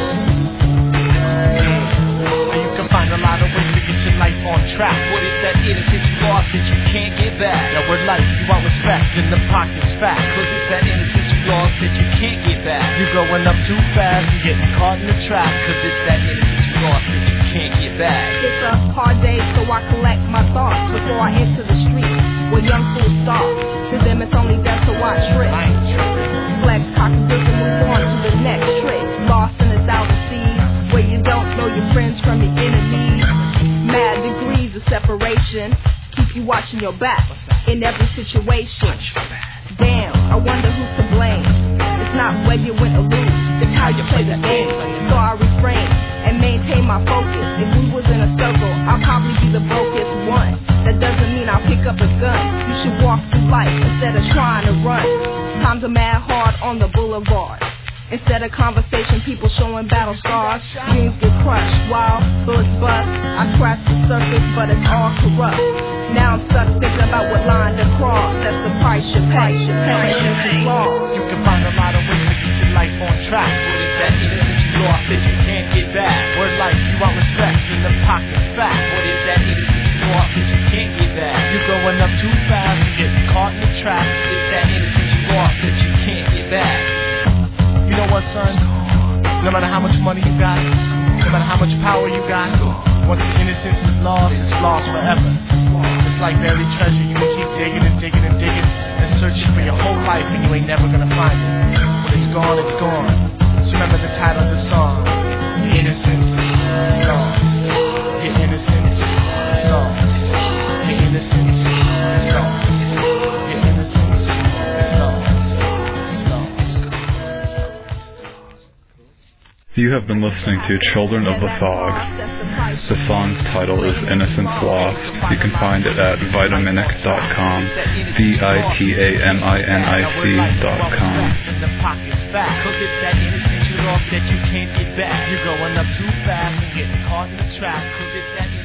Find a lot of ways to get your life on track. What is that innocence you lost that you can't get back? Now we're life, you want respect and the pocket's fat. Cause it's that innocence you lost that you can't get back. You're growing up too fast and getting caught in the trap. Cause it's that innocence you lost that you can't get back. It's a hard day, so I collect my thoughts before I enter the streets where young fools start. To them it's only death to watch trick. Flex, cock and and move on to the next trick. Lost in the thousand seas where you don't know your friends from your enemies. Mad degrees of separation keep you watching your back in every situation. Damn, I wonder who's to blame. It's not whether you win or lose, it's how you play the game. So I refrain and maintain my focus. If we was in a circle, I'll probably be the brokest one. That doesn't mean I'll pick up a gun. You should walk through life instead of trying to run. Times are mad hard on the boulevard. Instead of conversation, people showing battle scars. Dreams get crushed while bullets bust. I scratch the surface, but it's all corrupt. Now I'm stuck thinking about what line to cross. That's the price you pay. You can find a lot of ways to get your life on track. What is that innocence you lost that you can't get back? Word life, you want respect and the pocket's fat. What is that innocence you lost that you can't get back? You're growing up too fast and getting caught in the trap. What is that innocence you lost that you can't get back? You know what, son? No matter how much money you got, no matter how much power you got, once the innocence is lost, it's lost forever. It's like buried treasure. You can keep digging and digging and digging and searching for your whole life and you ain't never gonna find it. When it's gone, it's gone. So remember the title of the song. Your innocence is lost. Your innocence is lost. Your innocence is lost. You have been listening to Children of the Fog. The song's title is Innocence Lost. You can find it at vitaminic.com, VITAMINIC.com. That you can't get back. You're growing up too fast and getting caught in the trap. 'Cause it's that